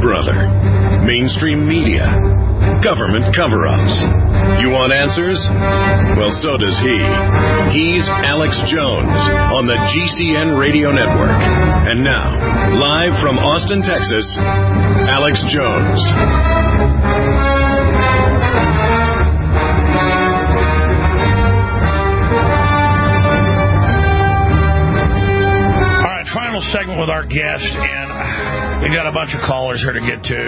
brother? Mainstream media? Government cover-ups? You want answers? Well, so does he. He's Alex Jones on the GCN Radio Network. And now, live from Austin, Texas, Alex Jones. All right, final segment with our guest, and we got a bunch of callers here to get to.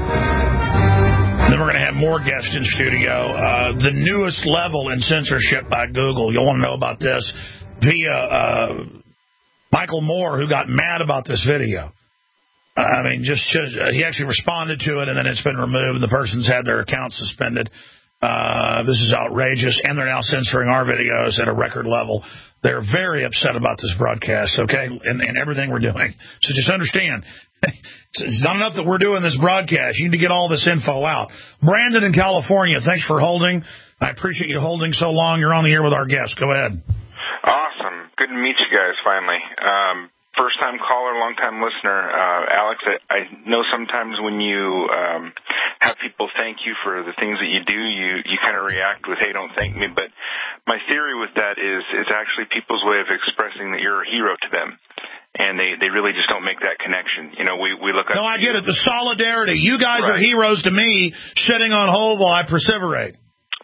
Then we're going to have more guests in studio. The newest level in censorship by Google. You'll want to know about this via Michael Moore, who got mad about this video. I mean, he actually responded to it, and then it's been removed. The person's had their account suspended. This is outrageous, and they're now censoring our videos at a record level. They're very upset about this broadcast, okay, and everything we're doing. So just understand, it's not enough that we're doing this broadcast. You need to get all this info out. Brandon in California, thanks for holding. I appreciate you holding so long. You're on the air with our guest. Go ahead. Awesome. Good to meet you guys finally. First-time caller, long-time listener. Alex, I know sometimes when you have people thank you for the things that you do, you kind of react with, hey, don't thank me. But my theory with that is it's actually people's way of expressing that you're a hero to them. And they really just don't make that connection. You know, we look up. No, I get it. The solidarity. You guys are heroes to me, sitting on hold while I perseverate.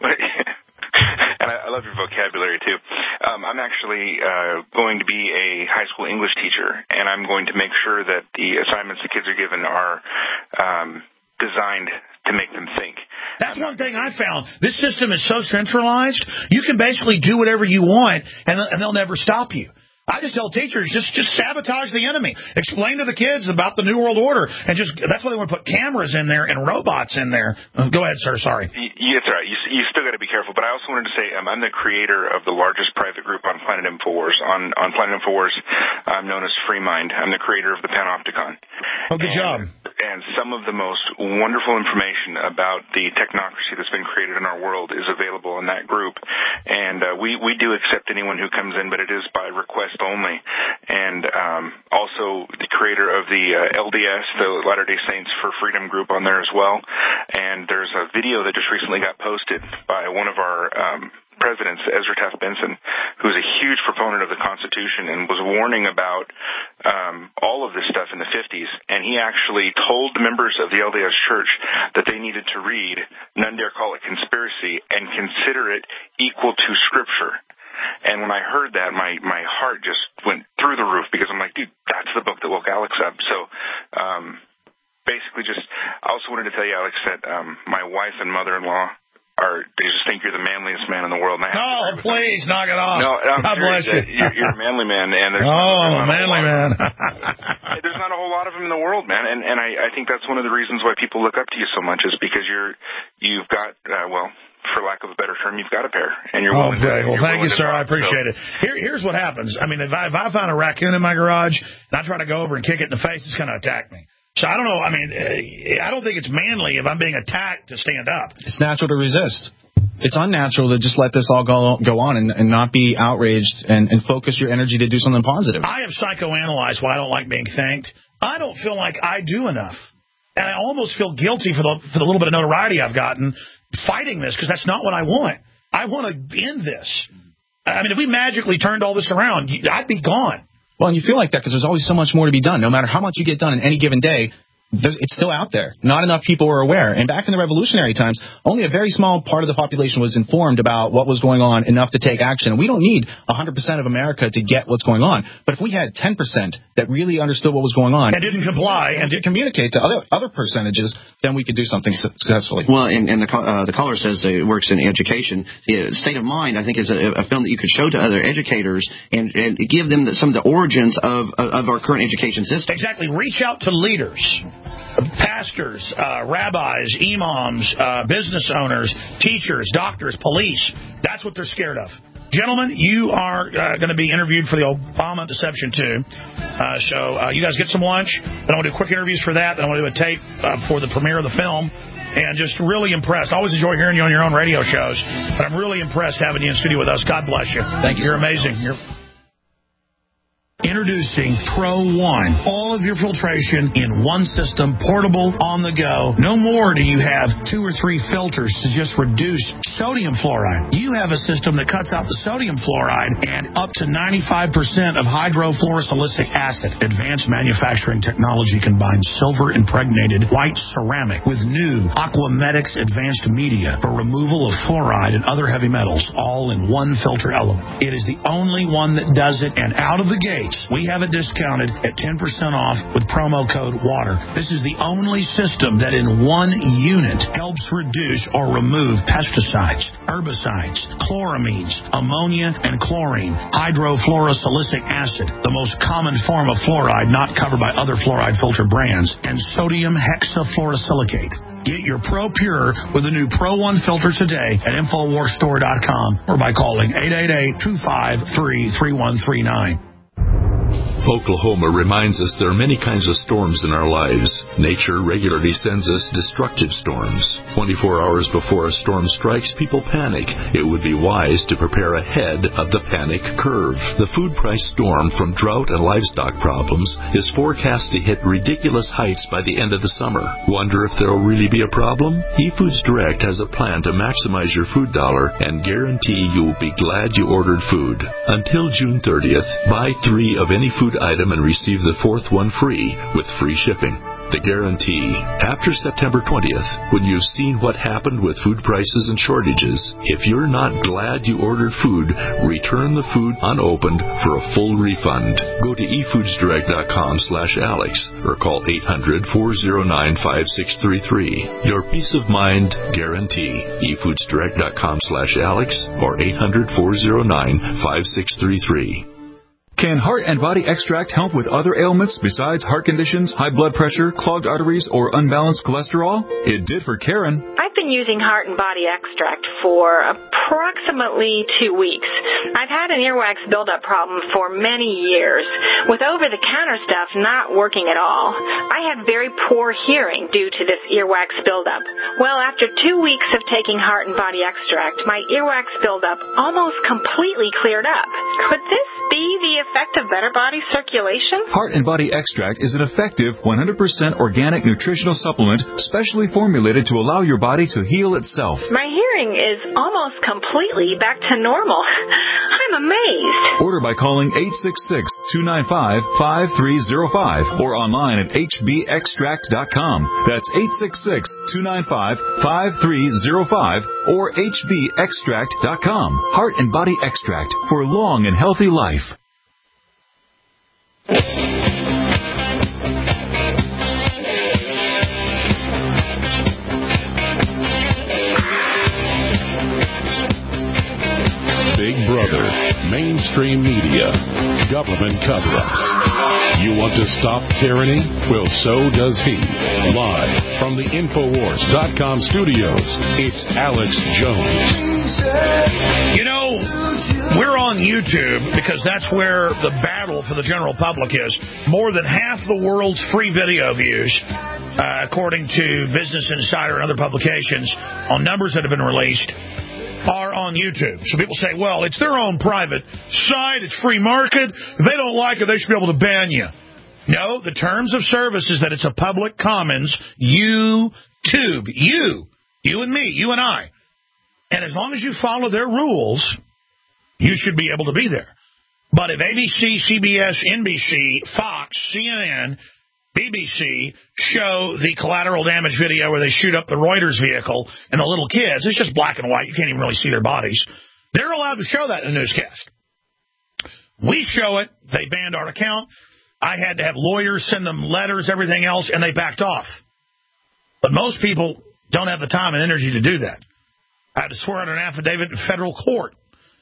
And I love your vocabulary, too. I'm actually going to be a high school English teacher, and I'm going to make sure that the assignments the kids are given are designed to make them think. That's one thing I found. This system is so centralized, you can basically do whatever you want, and they'll never stop you. I just tell teachers, just sabotage the enemy. Explain to the kids about the New World Order. And that's why they want to put cameras in there and robots in there. Go ahead, sir. Sorry. That's right. You still got to be careful. But I also wanted to say I'm the creator of the largest private group on Planet InfoWars. On Planet InfoWars, I'm known as FreeMind. I'm the creator of the Panopticon. Oh, good job. And some of the most wonderful information about the technocracy that's been created in our world is available in that group. And we do accept anyone who comes in, but it is by request only. And also the creator of the LDS, the Latter-day Saints for Freedom group, on there as well. And there's a video that just recently got posted by one of our presidents, Ezra Taft Benson, who's a huge proponent of the Constitution and was warning about all of this stuff in the 50s. And he actually told members of the LDS Church that they needed to read, none dare call it conspiracy, and consider it equal to Scripture. And when I heard that, my heart just went through the roof, because I'm like, dude, that's the book that woke Alex up. So basically I also wanted to tell you, Alex, that my wife and mother-in-law they just think you're the manliest man in the world. No, please, knock it off. No, God bless you. You're a manly man. And there's I'm a manly man. There's not a whole lot of them in the world, man. And I think that's one of the reasons why people look up to you so much, is because you've got, for lack of a better term, you've got a pair. And you're willing to. Well, thank you, sir. I appreciate it. Here's what happens. I mean, if I found a raccoon in my garage and I try to go over and kick it in the face, it's going to attack me. So I don't know. I mean, I don't think it's manly if I'm being attacked to stand up. It's natural to resist. It's unnatural to just let this all go on and not be outraged and focus your energy to do something positive. I have psychoanalyzed why I don't like being thanked. I don't feel like I do enough. And I almost feel guilty for the little bit of notoriety I've gotten fighting this, because that's not what I want. I want to end this. I mean, if we magically turned all this around, I'd be gone. Well, and you feel like that because there's always so much more to be done. No matter how much you get done in any given day, it's still out there. Not enough people were aware. And back in the revolutionary times, only a very small part of the population was informed about what was going on enough to take action. And we don't need 100% of America to get what's going on. But if we had 10% that really understood what was going on and didn't comply and did communicate to other percentages, then we could do something successfully. Well, and the caller says that it works in education. State of Mind, I think, is a film that you could show to other educators and give them some of the origins of our current education system. Exactly. Reach out to leaders. Pastors, rabbis, imams, business owners, teachers, doctors, police. That's what they're scared of. Gentlemen, you are going to be interviewed for the Obama Deception 2. So you guys get some lunch. Then I want to do quick interviews for that. Then I want to do a tape for the premiere of the film. And just really impressed. I always enjoy hearing you on your own radio shows. But I'm really impressed having you in studio with us. God bless you. Thank you. You're amazing. Introducing Pro One. All of your filtration in one system, portable, on the go. No more do you have 2 or 3 filters to just reduce sodium fluoride. You have a system that cuts out the sodium fluoride and up to 95% of hydrofluorosilicic acid. Advanced manufacturing technology combines silver-impregnated white ceramic with new Aquamedics advanced media for removal of fluoride and other heavy metals, all in one filter element. It is the only one that does it, and out of the gate, we have it discounted at 10% off with promo code WATER. This is the only system that in one unit helps reduce or remove pesticides, herbicides, chloramines, ammonia, and chlorine, hydrofluorosilicic acid, the most common form of fluoride not covered by other fluoride filter brands, and sodium hexafluorosilicate. Get your Pro Pure with the new Pro One filter today at InfoWarsStore.com or by calling 888-253-3139. Oklahoma reminds us there are many kinds of storms in our lives. Nature regularly sends us destructive storms. 24 hours before a storm strikes, people panic. It would be wise to prepare ahead of the panic curve. The food price storm from drought and livestock problems is forecast to hit ridiculous heights by the end of the summer. Wonder if there will really be a problem? eFoods Direct has a plan to maximize your food dollar and guarantee you will be glad you ordered food. Until June 30th, buy 3 of any food item and receive the 4th one free with free shipping. The guarantee. After September 20th, when you've seen what happened with food prices and shortages, if you're not glad you ordered food, return the food unopened for a full refund. Go to efoodsdirect.com/Alex or call 800-409-5633. Your peace of mind guarantee. efoodsdirect.com/Alex or 800-409-5633. Can Heart and Body Extract help with other ailments besides heart conditions, high blood pressure, clogged arteries, or unbalanced cholesterol? It did for Karen. I've been using Heart and Body Extract for approximately 2 weeks. I've had an earwax buildup problem for many years, with over-the-counter stuff not working at all. I had very poor hearing due to this earwax buildup. Well, after 2 weeks of taking Heart and Body Extract, my earwax buildup almost completely cleared up. Could this be the effect of better body circulation? Heart and Body Extract is an effective 100% organic nutritional supplement specially formulated to allow your body to heal itself. My hearing is almost completely back to normal. I'm amazed. Order by calling 866-295-5305 or online at hbextract.com. That's 866-295-5305 or hbextract.com. Heart and Body Extract for long and healthy life. Big Brother, mainstream media, government cover-ups. You want to stop tyranny? Well, so does he. Live from the Infowars.com studios, it's Alex Jones. You know, we're on YouTube because that's where the battle for the general public is. More than half the world's free video views, according to Business Insider and other publications, on numbers that have been released, are on YouTube. So people say, well, it's their own private site, it's free market. If they don't like it, they should be able to ban you. No, the terms of service is that it's a public commons YouTube. You and me, you and I. And as long as you follow their rules, you should be able to be there. But if ABC, CBS, NBC, Fox, CNN, BBC show the collateral damage video where they shoot up the Reuters vehicle and the little kids, it's just black and white, you can't even really see their bodies, they're allowed to show that in the newscast. We show it, they banned our account. I had to have lawyers send them letters, everything else, and they backed off. But most people don't have the time and energy to do that. I had to swear on an affidavit in federal court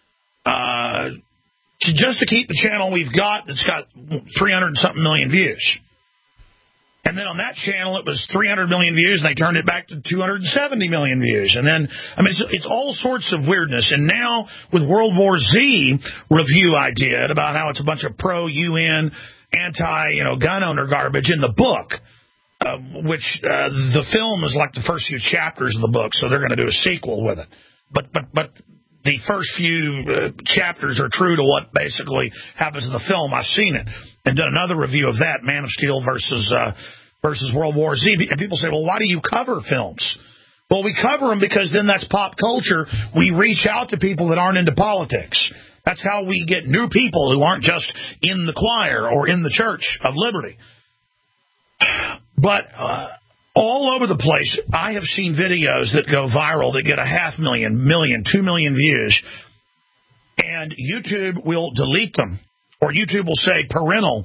just to keep the channel we've got that's got 300-something million views. And then on that channel, it was 300 million views, and they turned it back to 270 million views. And then, I mean, it's all sorts of weirdness. And now with World War Z review I did about how it's a bunch of pro-UN, anti-gun owner garbage in the book, which the film is like the first few chapters of the book, so they're going to do a sequel with it. But the first few chapters are true to what basically happens in the film. I've seen it and done another review of that, Man of Steel versus World War Z. And people say, well, why do you cover films? Well, we cover them because then that's pop culture. We reach out to people that aren't into politics. That's how we get new people who aren't just in the choir or in the Church of Liberty. But all over the place, I have seen videos that go viral that get 500,000, 2 million views, and YouTube will delete them, or YouTube will say parental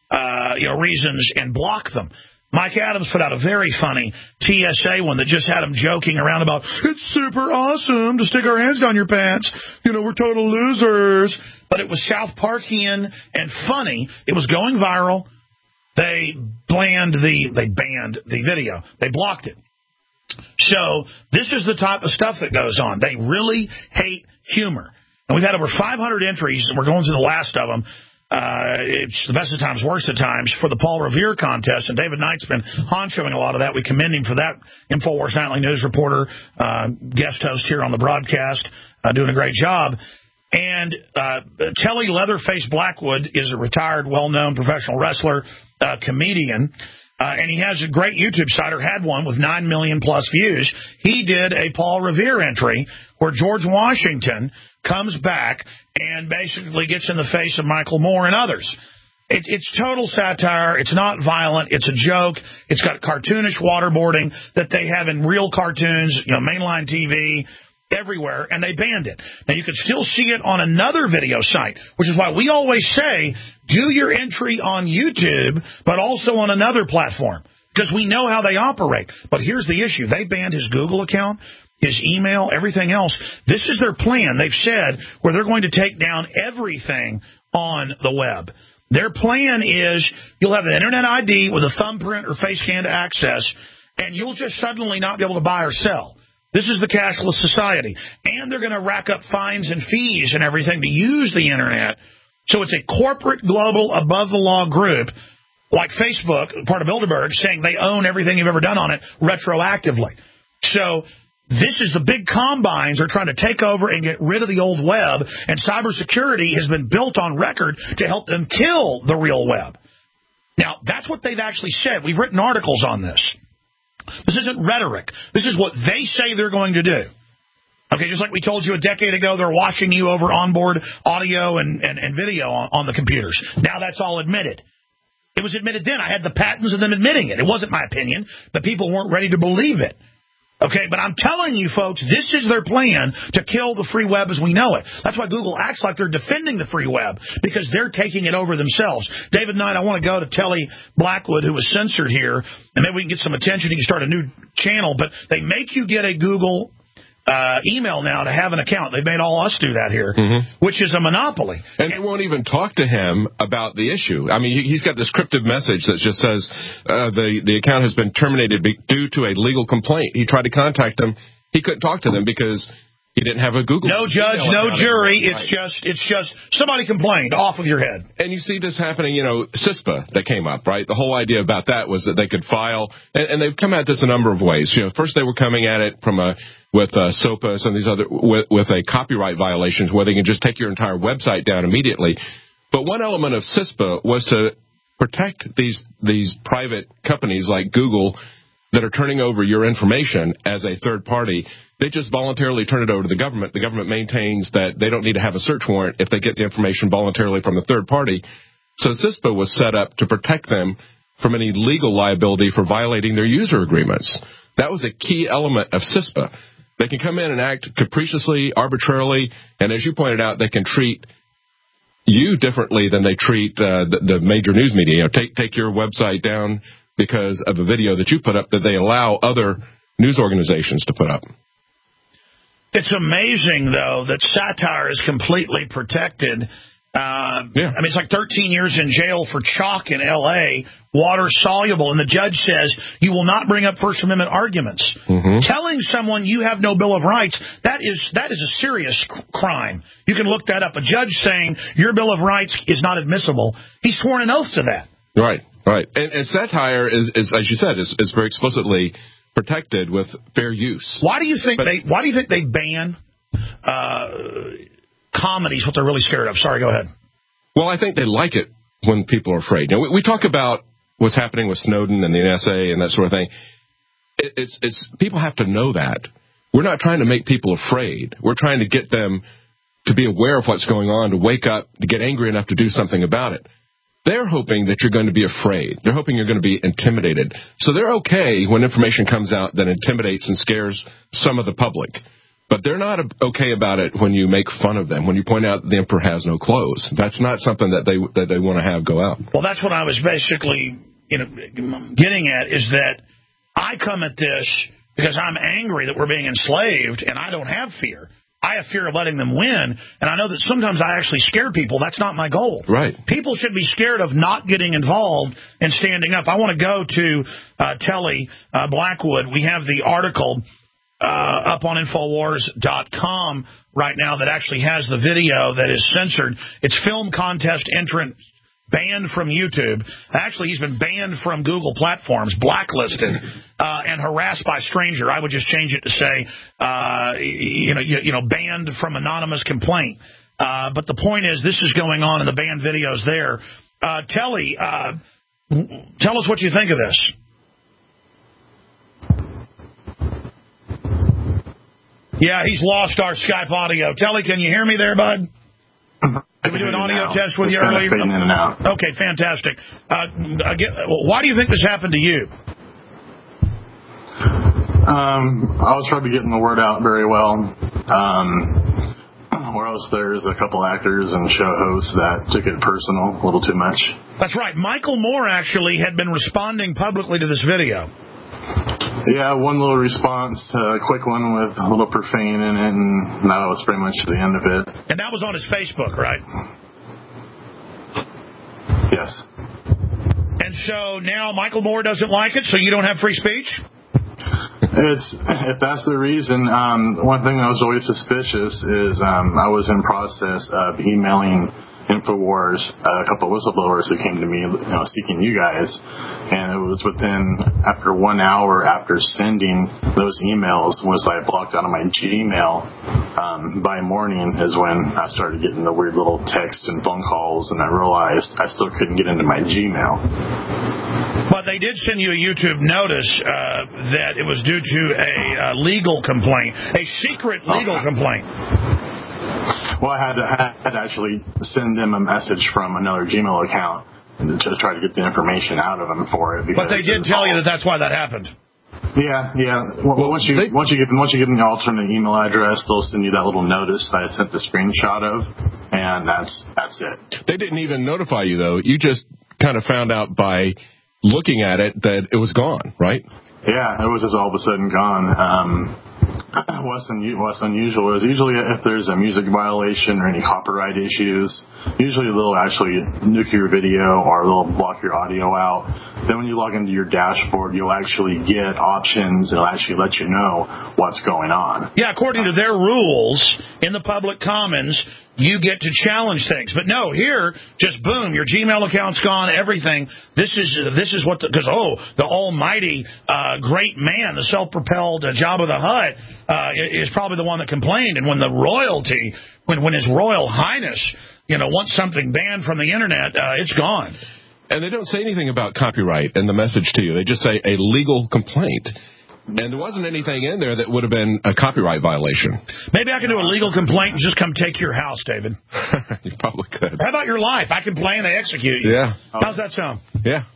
reasons and block them. Mike Adams put out a very funny TSA one that just had him joking around about, it's super awesome to stick our hands down your pants. We're total losers. But it was South Parkian and funny. It was going viral. They banned the video. They blocked it. So this is the type of stuff that goes on. They really hate humor. And we've had over 500 entries, and we're going through the last of them. It's the best of times, worst of times for the Paul Revere contest, and David Knight's been honchoing a lot of that. We commend him for that. InfoWars Nightly News reporter, guest host here on the broadcast, doing a great job. And Telly Leatherface Blackwood is a retired, well-known professional wrestler, comedian, and he has a great YouTube site, or had one, with 9 million-plus views. He did a Paul Revere entry where George Washington comes back and basically gets in the face of Michael Moore and others. It's total satire. It's not violent. It's a joke. It's got cartoonish waterboarding that they have in real cartoons, mainline TV, everywhere, and they banned it. Now, you can still see it on another video site, which is why we always say, do your entry on YouTube, but also on another platform, because we know how they operate. But here's the issue. They banned his Google account, his email, everything else. This is their plan, they've said, where they're going to take down everything on the web. Their plan is you'll have an Internet ID with a thumbprint or face scan to access, and you'll just suddenly not be able to buy or sell. This is the cashless society. And they're going to rack up fines and fees and everything to use the Internet. So it's a corporate, global, above-the-law group like Facebook, part of Bilderberg, saying they own everything you've ever done on it retroactively. So this is the big combines are trying to take over and get rid of the old web, and cybersecurity has been built on record to help them kill the real web. Now, that's what they've actually said. We've written articles on this. This isn't rhetoric. This is what they say they're going to do. Okay, just like we told you a decade ago, they're watching you over onboard audio and video on the computers. Now that's all admitted. It was admitted then. I had the patents of them admitting it. It wasn't my opinion. The people weren't ready to believe it. Okay, but I'm telling you, folks, this is their plan to kill the free web as we know it. That's why Google acts like they're defending the free web, because they're taking it over themselves. David Knight, I want to go to Telly Blackwood, who was censored here, and maybe we can get some attention. He can start a new channel, but they make you get a Google email now to have an account. They've made all us do that here, which is a monopoly. And they won't even talk to him about the issue. I mean, he's got this cryptic message that just says the account has been terminated due to a legal complaint. He tried to contact them. He couldn't talk to them because he didn't have a Google. No judge, no jury. It's just somebody complained. Off with your head. And you see this happening, CISPA that came up, right? The whole idea about that was that they could file, and they've come at this a number of ways. First they were coming at it from with SOPA and some of these other with a copyright violations where they can just take your entire website down immediately. But one element of CISPA was to protect these private companies like Google that are turning over your information as a third party. They just voluntarily turn it over to the government. The government maintains that they don't need to have a search warrant if they get the information voluntarily from the third party. So CISPA was set up to protect them from any legal liability for violating their user agreements. That was a key element of CISPA. They can come in and act capriciously, arbitrarily, and as you pointed out, they can treat you differently than they treat the major news media. Take your website down because of a video that you put up that they allow other news organizations to put up. It's amazing, though, that satire is completely protected. I mean, it's like 13 years in jail for chalk in L.A., water-soluble, and the judge says you will not bring up First Amendment arguments. Telling someone you have no Bill of Rights, that is a serious crime. You can look that up. A judge saying your Bill of Rights is not admissible, he's sworn an oath to that. Right. And satire is, as you said, is very explicitly protected with fair use. Why do you think they ban comedy is what they're really scared of. Sorry, go ahead. Well, I think they like it when people are afraid. You know, we talk about what's happening with Snowden and the NSA and that sort of thing. It's people have to know that. We're not trying to make people afraid. We're trying to get them to be aware of what's going on, to wake up, to get angry enough to do something about it. They're hoping that you're going to be afraid. They're hoping you're going to be intimidated. So they're okay when information comes out that intimidates and scares some of the public. But they're not okay about it when you make fun of them, when you point out the emperor has no clothes. That's not something that they want to have go out. Well, that's what I was basically getting at, is that I come at this because I'm angry that we're being enslaved, and I don't have fear. I have fear of letting them win, and I know that sometimes I actually scare people. That's not my goal. Right. People should be scared of not getting involved and standing up. I want to go to Telly Blackwood. We have the article up on Infowars.com right now that actually has the video that is censored. It's film contest entrant banned from YouTube. Actually, he's been banned from Google platforms, blacklisted, and harassed by stranger. I would just change it to say, banned from anonymous complaint. But the point is, this is going on, and the banned video's there. Telly, tell us what you think of this. Yeah, he's lost our Skype audio. Telly, can you hear me there, bud? Did we do an audio test with you earlier? Fading in and out. Okay, fantastic. Why do you think this happened to you? I was probably getting the word out very well. Whereas there's a couple actors and show hosts that took it personal a little too much. That's right. Michael Moore actually had been responding publicly to this video. Yeah, one little response, a quick one with a little profane in it, and that was pretty much the end of it. And that was on his Facebook, right? Yes. And so now Michael Moore doesn't like it, so you don't have free speech? If that's the reason, one thing that was always suspicious is I was in process of emailing InfoWars, a couple of whistleblowers who came to me, seeking you guys, and it was after 1 hour after sending those emails was I blocked out of my Gmail. By morning is when I started getting the weird little texts and phone calls, and I realized I still couldn't get into my Gmail. But they did send you a YouTube notice that it was due to a legal complaint, a secret legal complaint. Well, I had to actually send them a message from another Gmail account to try to get the information out of them for it. But they did tell you that that's why that happened. Yeah. Well, once you give them the alternate email address, they'll send you that little notice that I sent the screenshot of, and that's it. They didn't even notify you, though. You just kind of found out by looking at it that it was gone, right? Yeah, it was just all of a sudden gone. What's unusual is usually if there's a music violation or any copyright issues, usually they'll actually nuke your video or they'll block your audio out. Then when you log into your dashboard, you'll actually get options. It'll actually let you know what's going on. Yeah, according to their rules in the public commons, you get to challenge things. But no, here, just boom, your Gmail account's gone, everything. This is what, because the almighty great man, the self-propelled Jabba the Hutt, is probably the one that complained. And when the royalty, when His Royal Highness, wants something banned from the internet, it's gone. And they don't say anything about copyright in the message to you. They just say a legal complaint. And there wasn't anything in there that would have been a copyright violation. Maybe I can do a legal complaint and just come take your house, David. You probably could. How about your life? I complain, they execute you. Yeah. How's that sound? Yeah.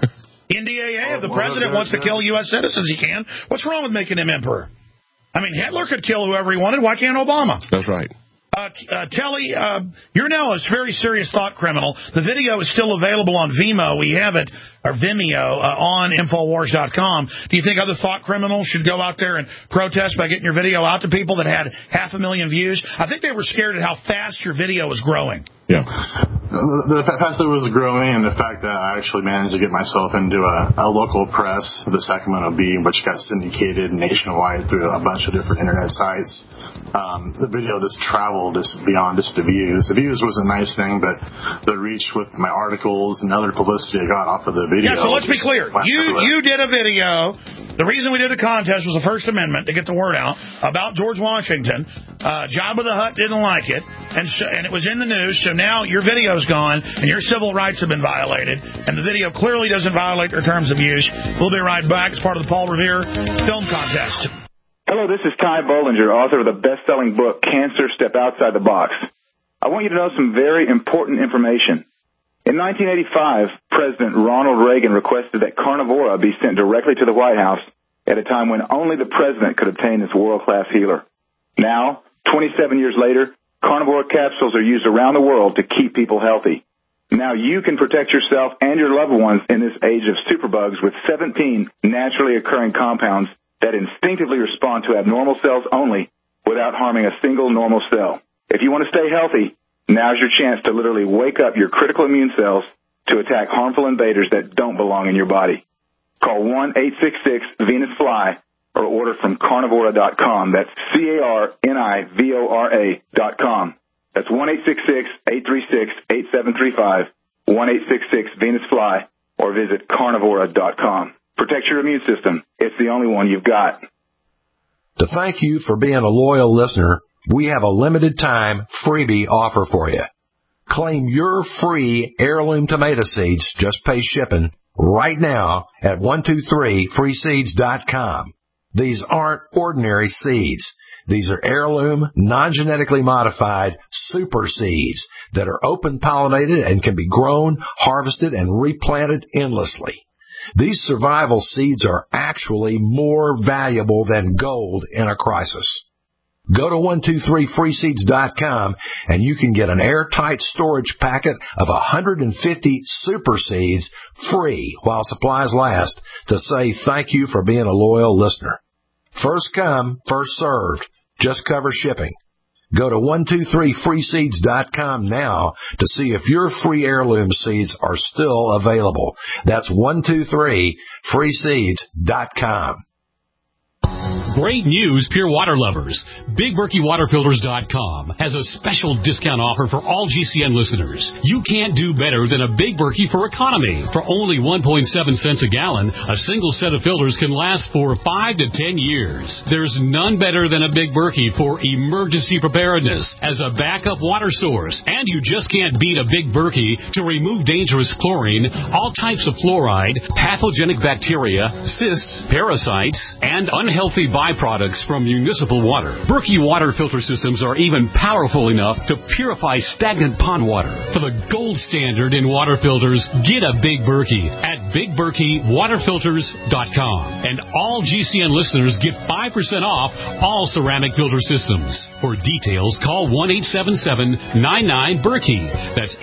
NDAA, if the president wants to kill U.S. citizens, he can. What's wrong with making him emperor? I mean, Hitler could kill whoever he wanted. Why can't Obama? That's right. Telly, you're now a very serious thought criminal. The video is still available on Vimeo. We have it, or Vimeo, on Infowars.com. Do you think other thought criminals should go out there and protest by getting your video out to people that had 500,000 views? I think they were scared at how fast your video was growing. Yeah. The fact that it was growing and the fact that I actually managed to get myself into a local press, the Sacramento Bee, which got syndicated nationwide through a bunch of different internet sites. The video just traveled beyond just the views. The views was a nice thing, but the reach with my articles and other publicity I got off of the video. Yeah, so let's be clear. You did a video The reason we did a contest was the First Amendment to get the word out about George Washington. Jabba the Hutt didn't like it, and it was in the news, so now your video's gone, and your civil rights have been violated, and the video clearly doesn't violate their terms of use. We'll be right back as part of the Paul Revere Film Contest. Hello, this is Ty Bollinger, author of the best-selling book, Cancer, Step Outside the Box. I want you to know some very important information. In 1985, President Ronald Reagan requested that Carnivora be sent directly to the White House at a time when only the president could obtain this world-class healer. Now, 27 years later, Carnivora capsules are used around the world to keep people healthy. Now you can protect yourself and your loved ones in this age of superbugs with 17 naturally occurring compounds that instinctively respond to abnormal cells only without harming a single normal cell. If you want to stay healthy, now's your chance to literally wake up your critical immune cells to attack harmful invaders that don't belong in your body. Call 1-866-VENUS-FLY or order from Carnivora.com. That's Carnivora.com. That's 1-866-836-8735, 1-866-VENUS-FLY, or visit Carnivora.com. Protect your immune system. It's the only one you've got. To thank you for being a loyal listener, we have a limited time freebie offer for you. Claim your free heirloom tomato seeds, just pay shipping, right now at 123freeseeds.com. These aren't ordinary seeds. These are heirloom, non-genetically modified super seeds that are open-pollinated and can be grown, harvested, and replanted endlessly. These survival seeds are actually more valuable than gold in a crisis. Go to 123freeseeds.com and you can get an airtight storage packet of 150 super seeds free while supplies last to say thank you for being a loyal listener. First come, first served. Just cover shipping. Go to 123freeseeds.com now to see if your free heirloom seeds are still available. That's 123freeseeds.com. Great news, Pure Water lovers. BigBerkeyWaterFilters.com has a special discount offer for all GCN listeners. You can't do better than a Big Berkey for economy. For only 1.7 cents a gallon, a single set of filters can last for 5 to 10 years. There's none better than a Big Berkey for emergency preparedness as a backup water source. And you just can't beat a Big Berkey to remove dangerous chlorine, all types of fluoride, pathogenic bacteria, cysts, parasites, and unhealthy byproducts from municipal water. Berkey water filter systems are even powerful enough to purify stagnant pond water. For the gold standard in water filters, get a Big Berkey at BigBerkeyWaterFilters.com. And all GCN listeners get 5% off all ceramic filter systems. For details, call 1-877-99-BERKEY. That's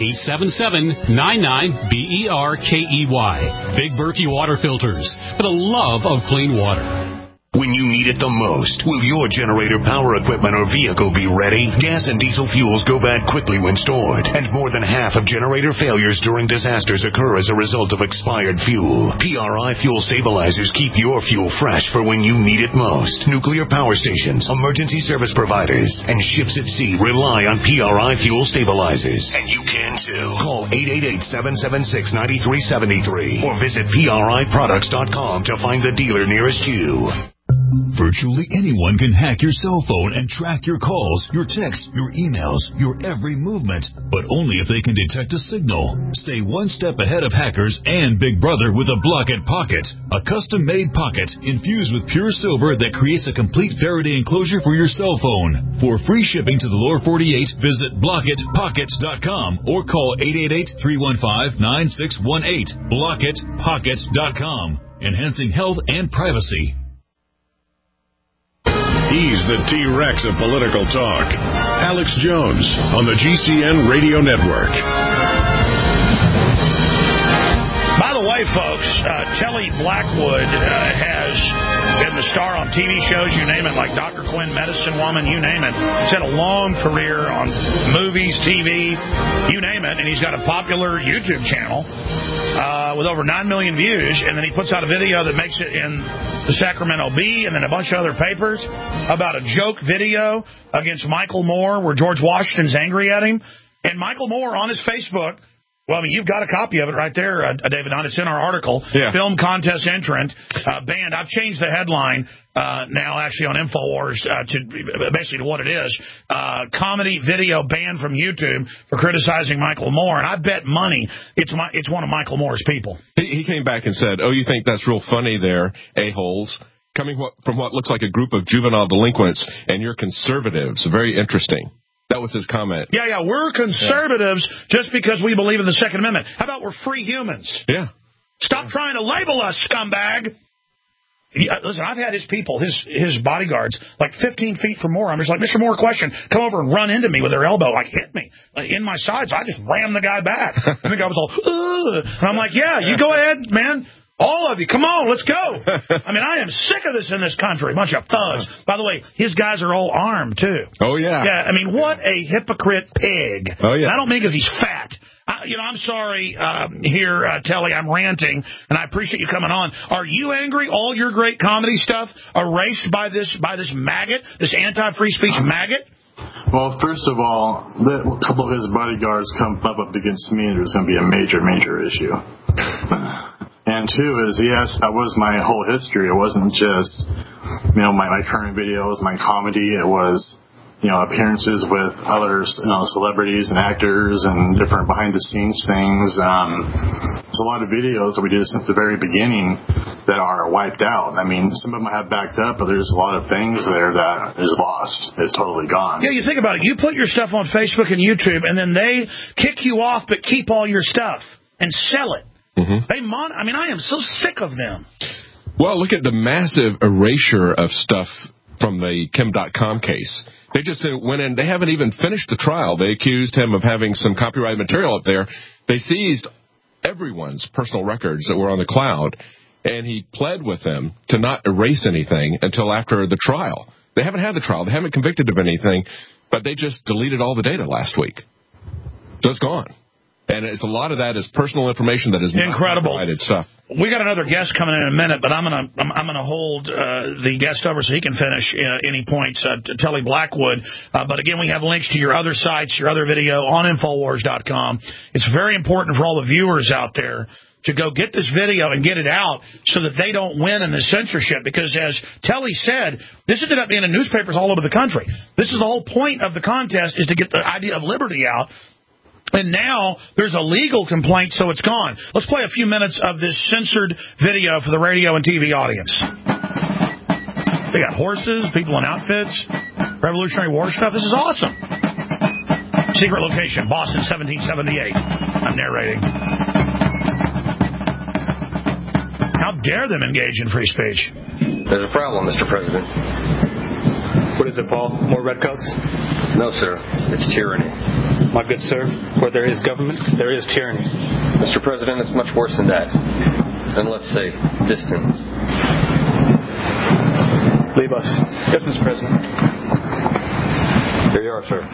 877-99-BERKEY. Big Berkey Water Filters, for the love of clean water. When you need it the most, will your generator, power equipment, or vehicle be ready? Gas and diesel fuels go bad quickly when stored, and more than half of generator failures during disasters occur as a result of expired fuel. PRI Fuel Stabilizers keep your fuel fresh for when you need it most. Nuclear power stations, emergency service providers, and ships at sea rely on PRI Fuel Stabilizers. And you can too. Call 888-776-9373 or visit PRIproducts.com to find the dealer nearest you. Virtually anyone can hack your cell phone and track your calls, your texts, your emails, your every movement, but only if they can detect a signal. Stay one step ahead of hackers and Big Brother with a Blockit Pocket, a custom-made pocket infused with pure silver that creates a complete Faraday enclosure for your cell phone. For free shipping to the lower 48, visit BlockitPockets.com or call 888-315-9618. BlockitPockets.com, enhancing health and privacy. He's the T-Rex of political talk. Alex Jones on the GCN Radio Network. By the way, folks, Telly Blackwood has been the star on TV shows, you name it, like Dr. Quinn, Medicine Woman, you name it. He's had a long career on movies, TV, you name it, and he's got a popular YouTube channel with over 9 million views, and then he puts out a video that makes it in the Sacramento Bee and then a bunch of other papers about a joke video against Michael Moore where George Washington's angry at him. And Michael Moore on his Facebook Well, I mean, you've got a copy of it right there, David. It's in our article. Yeah. Film contest entrant banned. I've changed the headline now, actually, on InfoWars to basically to what it is. Comedy video banned from YouTube for criticizing Michael Moore. And I bet money it's one of Michael Moore's people. He came back and said, "Oh, you think that's real funny there, a-holes? Coming from what looks like a group of juvenile delinquents, and you're conservatives. Very interesting." That was his comment. Yeah, we're conservatives just because we believe in the Second Amendment. How about we're free humans? Yeah. Stop trying to label us, scumbag. Listen, I've had his people, his bodyguards, like 15 feet from Moore. I'm just like, Mr. Moore, question. Come over and run into me with their elbow, like hit me in my sides. I just rammed the guy back. And the guy was all, ugh. And I'm like, yeah, you go ahead, man. All of you, come on, let's go. I mean, I am sick of this in this country. A bunch of thugs. By the way, his guys are all armed, too. Oh, yeah. Yeah, I mean, what a hypocrite pig. Oh, yeah. And I don't mean because he's fat. I'm sorry here, Telly, I'm ranting, and I appreciate you coming on. Are you angry? All your great comedy stuff erased by this maggot, this anti-free speech maggot? Well, first of all, a couple of his bodyguards come up against me, and there's going to be a major, major issue. And two is, yes, that was my whole history. It wasn't just, my current videos, my comedy. It was, appearances with other, celebrities and actors and different behind-the-scenes things. There's a lot of videos that we did since the very beginning that are wiped out. I mean, some of them I have backed up, but there's a lot of things there that is lost. It's totally gone. Yeah, you think about it. You put your stuff on Facebook and YouTube, and then they kick you off but keep all your stuff and sell it. Mm-hmm. I am so sick of them. Well, look at the massive erasure of stuff from the Kim.com case. They just went in. They haven't even finished the trial. They accused him of having some copyrighted material up there. They seized everyone's personal records that were on the cloud, and he pled with them to not erase anything until after the trial. They haven't had the trial. They haven't convicted of anything, but they just deleted all the data last week. So it's gone. And it's a lot of that is personal information that is incredible copyrighted stuff. We got another guest coming in a minute, but I'm gonna hold the guest over so he can finish any points. Telly Blackwood. But again, we have links to your other sites, your other video on Infowars.com. It's very important for all the viewers out there to go get this video and get it out so that they don't win in the censorship. Because as Telly said, this ended up being in newspapers all over the country. This is the whole point of the contest, is to get the idea of liberty out. And now there's a legal complaint, so it's gone. Let's play a few minutes of this censored video for the radio and TV audience. They got horses, people in outfits, Revolutionary War stuff. This is awesome. Secret location, Boston, 1778. I'm narrating. How dare them engage in free speech? There's a problem, Mr. President. What is it, Paul? More redcoats? No, sir. It's tyranny. My good sir, where there is government, there is tyranny. Mr. President, it's much worse than that. And let's say, distant. Leave us. Yes, Mr. President. Here you are, sir.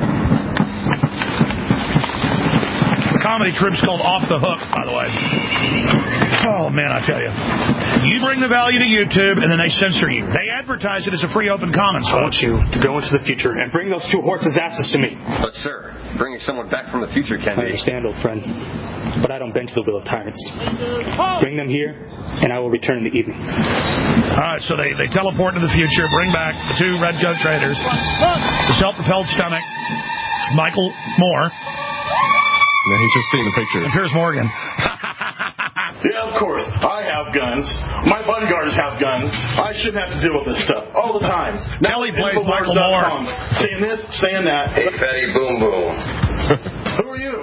The comedy troup's called Off the Hook, by the way. Oh, man, I tell you. You bring the value to YouTube, and then they censor you. They advertise it as a free open commons. I want you to go into the future and bring those two horses' asses to me. But, sir, bringing someone back from the future can be... I understand, old friend, but I don't bend to the will of tyrants. Bring them here, and I will return in the evening. All right, so they teleport to the future, bring back the two redcoat traders, the self-propelled stomach, Michael Moore. No, he's just seeing the picture. And Piers Morgan. Yeah, of course. I have guns. My bodyguards have guns. I shouldn't have to deal with this stuff all the time. Telly plays Michael Moore. Saying this, saying that. Hey, fatty boom boom. Who are you?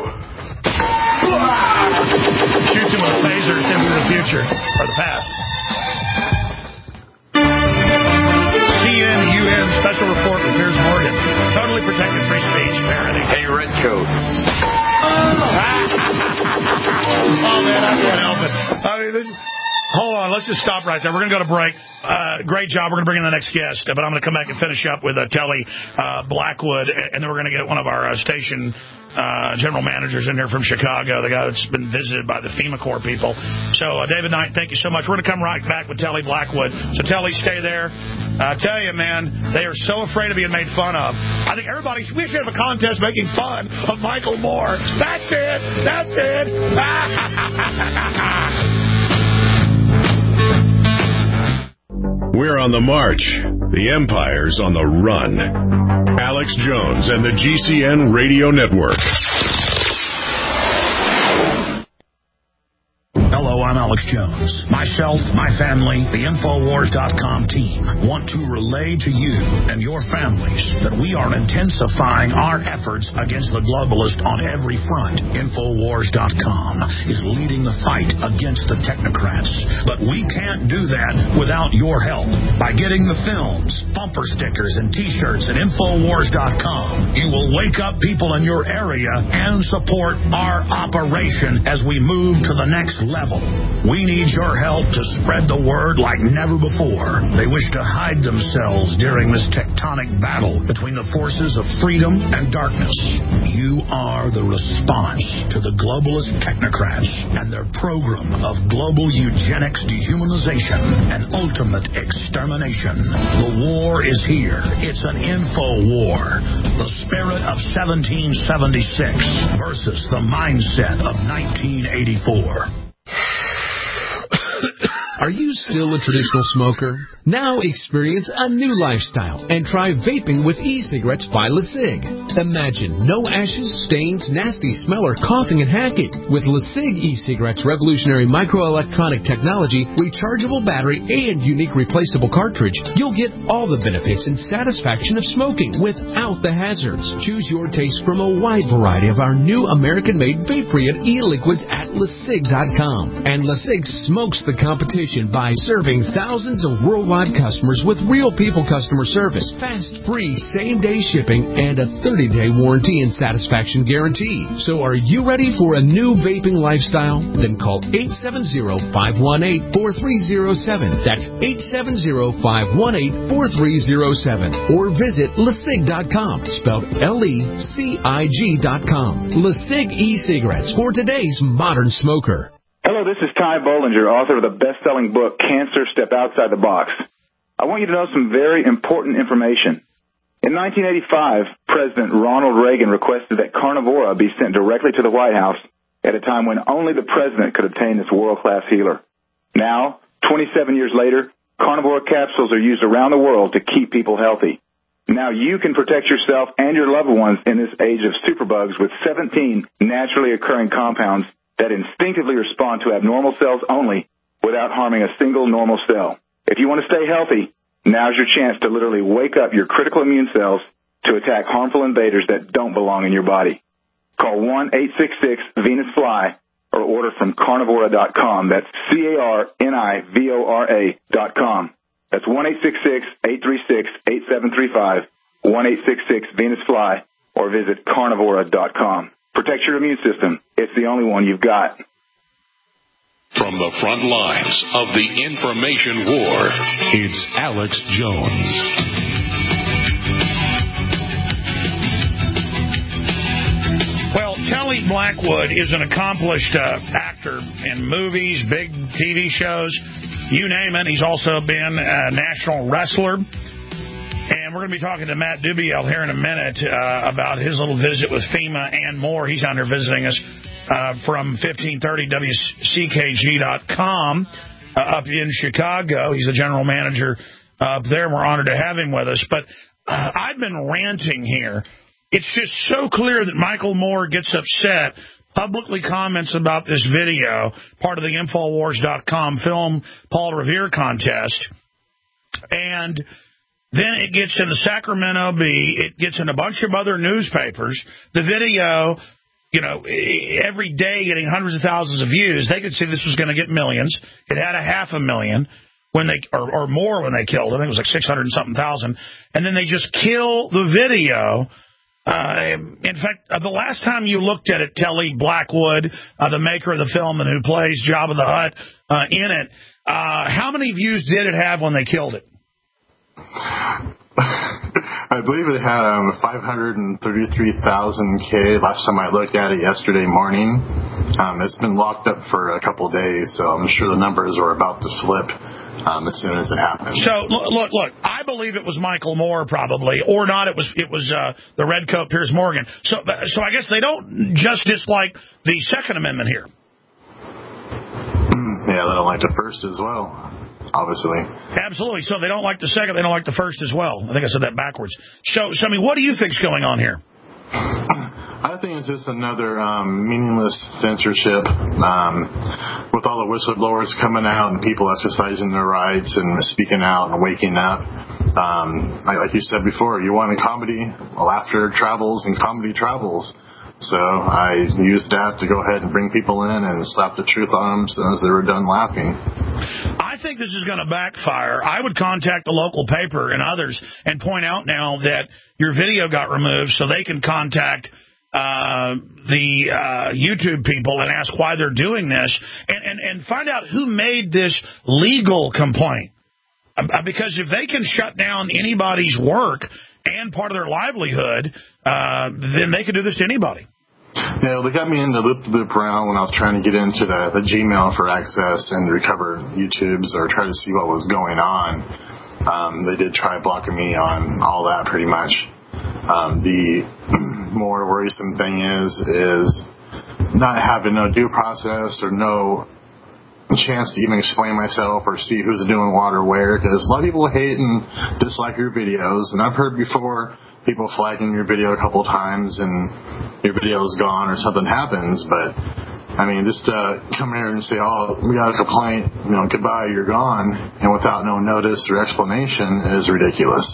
Shoots him with a phaser into the future, or the past. CNN special report with Piers Morgan. Totally protected free speech, parody. Hey, redcoat. Oh, man, I can't help it. I mean, hold on, let's just stop right there. We're going to go to break. Great job. We're going to bring in the next guest, but I'm going to come back and finish up with Telly Blackwood, and then we're going to get one of our station general managers in here from Chicago, the guy that's been visited by the FEMA Corps people. So, David Knight, thank you so much. We're going to come right back with Telly Blackwood. So, Telly, stay there. I tell you, man, they are so afraid of being made fun of. I think we should have a contest making fun of Michael Moore. That's it. That's it. We're on the march. The Empire's on the run. Alex Jones and the GCN Radio Network. Hello, I'm Alex Jones. Myself, my family, the Infowars.com team want to relay to you and your families that we are intensifying our efforts against the globalist on every front. Infowars.com is leading the fight against the technocrats. But we can't do that without your help. By getting the films, bumper stickers, and T-shirts at Infowars.com, you will wake up people in your area and support our operation as we move to the next level. We need your help to spread the word like never before. They wish to hide themselves during this tectonic battle between the forces of freedom and darkness. You are the response to the globalist technocrats and their program of global eugenics, dehumanization, and ultimate extermination. The war is here. It's an info war. The spirit of 1776 versus the mindset of 1984. Are you still a traditional smoker? Now experience a new lifestyle and try vaping with e-cigarettes by LeSig. Imagine no ashes, stains, nasty smell, or coughing and hacking. With LeSig e-cigarettes' revolutionary microelectronic technology, rechargeable battery, and unique replaceable cartridge, you'll get all the benefits and satisfaction of smoking without the hazards. Choose your taste from a wide variety of our new American-made Vaporeon e-liquids at LeSig.com. And LeSig smokes the competition by serving thousands of worldwide customers with real people customer service, fast, free, same-day shipping, and a 30-day warranty and satisfaction guarantee. So are you ready for a new vaping lifestyle? Then call 870-518-4307. That's 870-518-4307. Or visit LeSig.com, spelled LECIG.com. LeSig e-cigarettes for today's modern smoker. Hello, this is Ty Bollinger, author of the best-selling book, Cancer, Step Outside the Box. I want you to know some very important information. In 1985, President Ronald Reagan requested that Carnivora be sent directly to the White House at a time when only the president could obtain this world-class healer. Now, 27 years later, Carnivora capsules are used around the world to keep people healthy. Now you can protect yourself and your loved ones in this age of superbugs with 17 naturally occurring compounds that instinctively respond to abnormal cells only without harming a single normal cell. If you want to stay healthy, now's your chance to literally wake up your critical immune cells to attack harmful invaders that don't belong in your body. Call 1-866-VENUS-FLY or order from Carnivora.com. That's CARNIVORA.com. That's 1-866-836-8735, 1-866-VENUS-FLY, or visit Carnivora.com. Protect your immune system. It's the only one you've got. From the front lines of the information war, it's Alex Jones. Well, Telly Blackwood is an accomplished actor in movies, big TV shows, you name it. He's also been a national wrestler. And we're going to be talking to Matt Dubiel here in a minute about his little visit with FEMA and more. He's on there visiting us from 1530WCKG.com up in Chicago. He's the general manager up there, and we're honored to have him with us. But I've been ranting here. It's just so clear that Michael Moore gets upset, publicly comments about this video, part of the Infowars.com film Paul Revere contest, and then it gets in the Sacramento Bee. It gets in a bunch of other newspapers. The video, you know, every day getting hundreds of thousands of views. They could see this was going to get millions. It had 500,000 when they, or more when they killed him. I think it was like 600 and something thousand. And then they just kill the video. In fact, the last time you looked at it, Telly Blackwood, the maker of the film and who plays Jabba the Hutt in it, how many views did it have when they killed it? I believe it had 533,000 last time I looked at it yesterday morning. It's been locked up for a couple of days, so I'm sure the numbers are about to flip as soon as it happened. So look. I believe it was Michael Moore, probably, or not. It was the Redcoat Piers Morgan. So I guess they don't just dislike the Second Amendment here. Yeah, they don't like the First as well, obviously. Absolutely. So they don't like the Second, they don't like the First as well. I think I said that backwards. So I mean, what do you think's going on here? I think it's just another meaningless censorship with all the whistleblowers coming out and people exercising their rights and speaking out and waking up. Like you said before, you want a comedy, laughter travels and comedy travels. So I used that to go ahead and bring people in and slap the truth on them as they were done laughing. I think this is going to backfire. I would contact the local paper and others and point out now that your video got removed so they can contact the YouTube people and ask why they're doing this and find out who made this legal complaint. Because if they can shut down anybody's work and part of their livelihood, then they could do this to anybody. Yeah, they got me into loop around when I was trying to get into the Gmail for access and recover YouTubes or try to see what was going on. They did try blocking me on all that pretty much. The more worrisome thing is not having no due process or no chance to even explain myself or see who's doing what or where, because a lot of people hate and dislike your videos, and I've heard before people flagging your video a couple times and your video is gone or something happens, but I mean, just come here and say, oh, we got a complaint, goodbye, you're gone, and without no notice or explanation is ridiculous.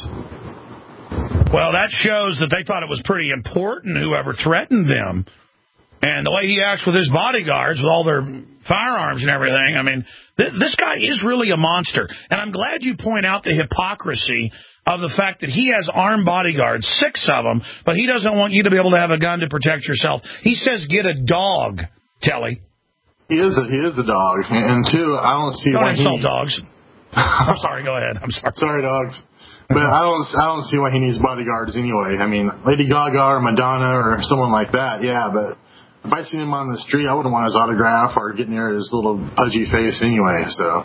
Well, that shows that they thought it was pretty important, whoever threatened them. And the way he acts with his bodyguards, with all their firearms and everything, I mean, this guy is really a monster. And I'm glad you point out the hypocrisy of the fact that he has armed bodyguards, 6 of them, but he doesn't want you to be able to have a gun to protect yourself. He says get a dog, Telly. He is a dog. And, two, I don't see why he... Don't insult dogs. I'm sorry, go ahead. I'm sorry. Sorry, dogs. But I don't see why he needs bodyguards anyway. I mean, Lady Gaga or Madonna or someone like that, yeah, but if I seen him on the street, I wouldn't want his autograph or get near his little pudgy face anyway, so.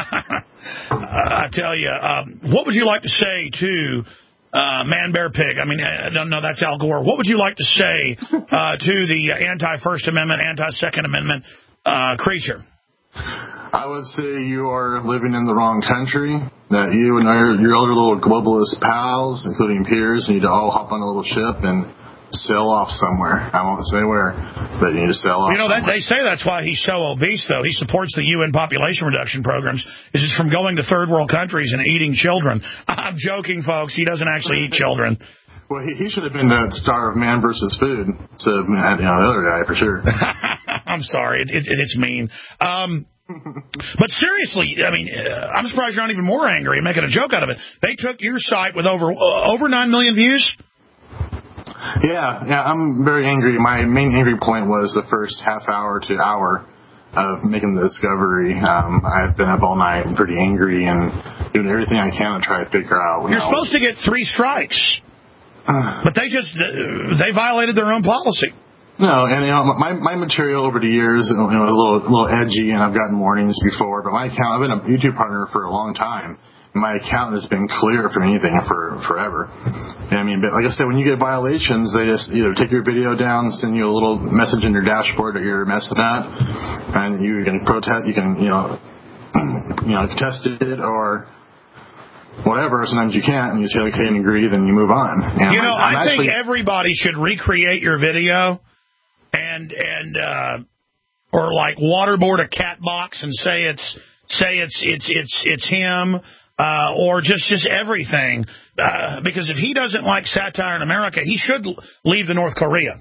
I tell you, what would you like to say to Man Bear Pig? I mean, no, that's Al Gore. What would you like to say to the anti-First Amendment, anti-Second Amendment creature? I would say you are living in the wrong country, that you and your other little globalist pals, including Piers, need to all hop on a little ship and sail off somewhere. I won't say where, but you need to sail off somewhere. They say that's why he's so obese, though. He supports the UN population reduction programs. It's just from going to third world countries and eating children. I'm joking, folks. He doesn't actually eat children. Well, he should have been the star of Man vs. Food. So, the other guy, for sure. I'm sorry. It's mean. But seriously, I mean, I'm surprised you're not even more angry and making a joke out of it. They took your site with over 9 million views? Yeah, I'm very angry. My main angry point was the first half hour to hour of making the discovery. I've been up all night and pretty angry and doing everything I can to try to figure out. You're supposed to get 3 strikes, but they violated their own policy. No, and my material over the years, it was a little edgy, and I've gotten warnings before. But my account, I've been a YouTube partner for a long time. My account has been clear from anything for forever. And I mean, but like I said, when you get violations, they just either take your video down, send you a little message in your dashboard that you're messing up, and you can protest, you can contest it or whatever. Sometimes you can't, and you say okay and agree, then you move on. And I think everybody should recreate your video and or like waterboard a cat box and say it's him. Or just everything, because if he doesn't like satire in America, he should leave to North Korea.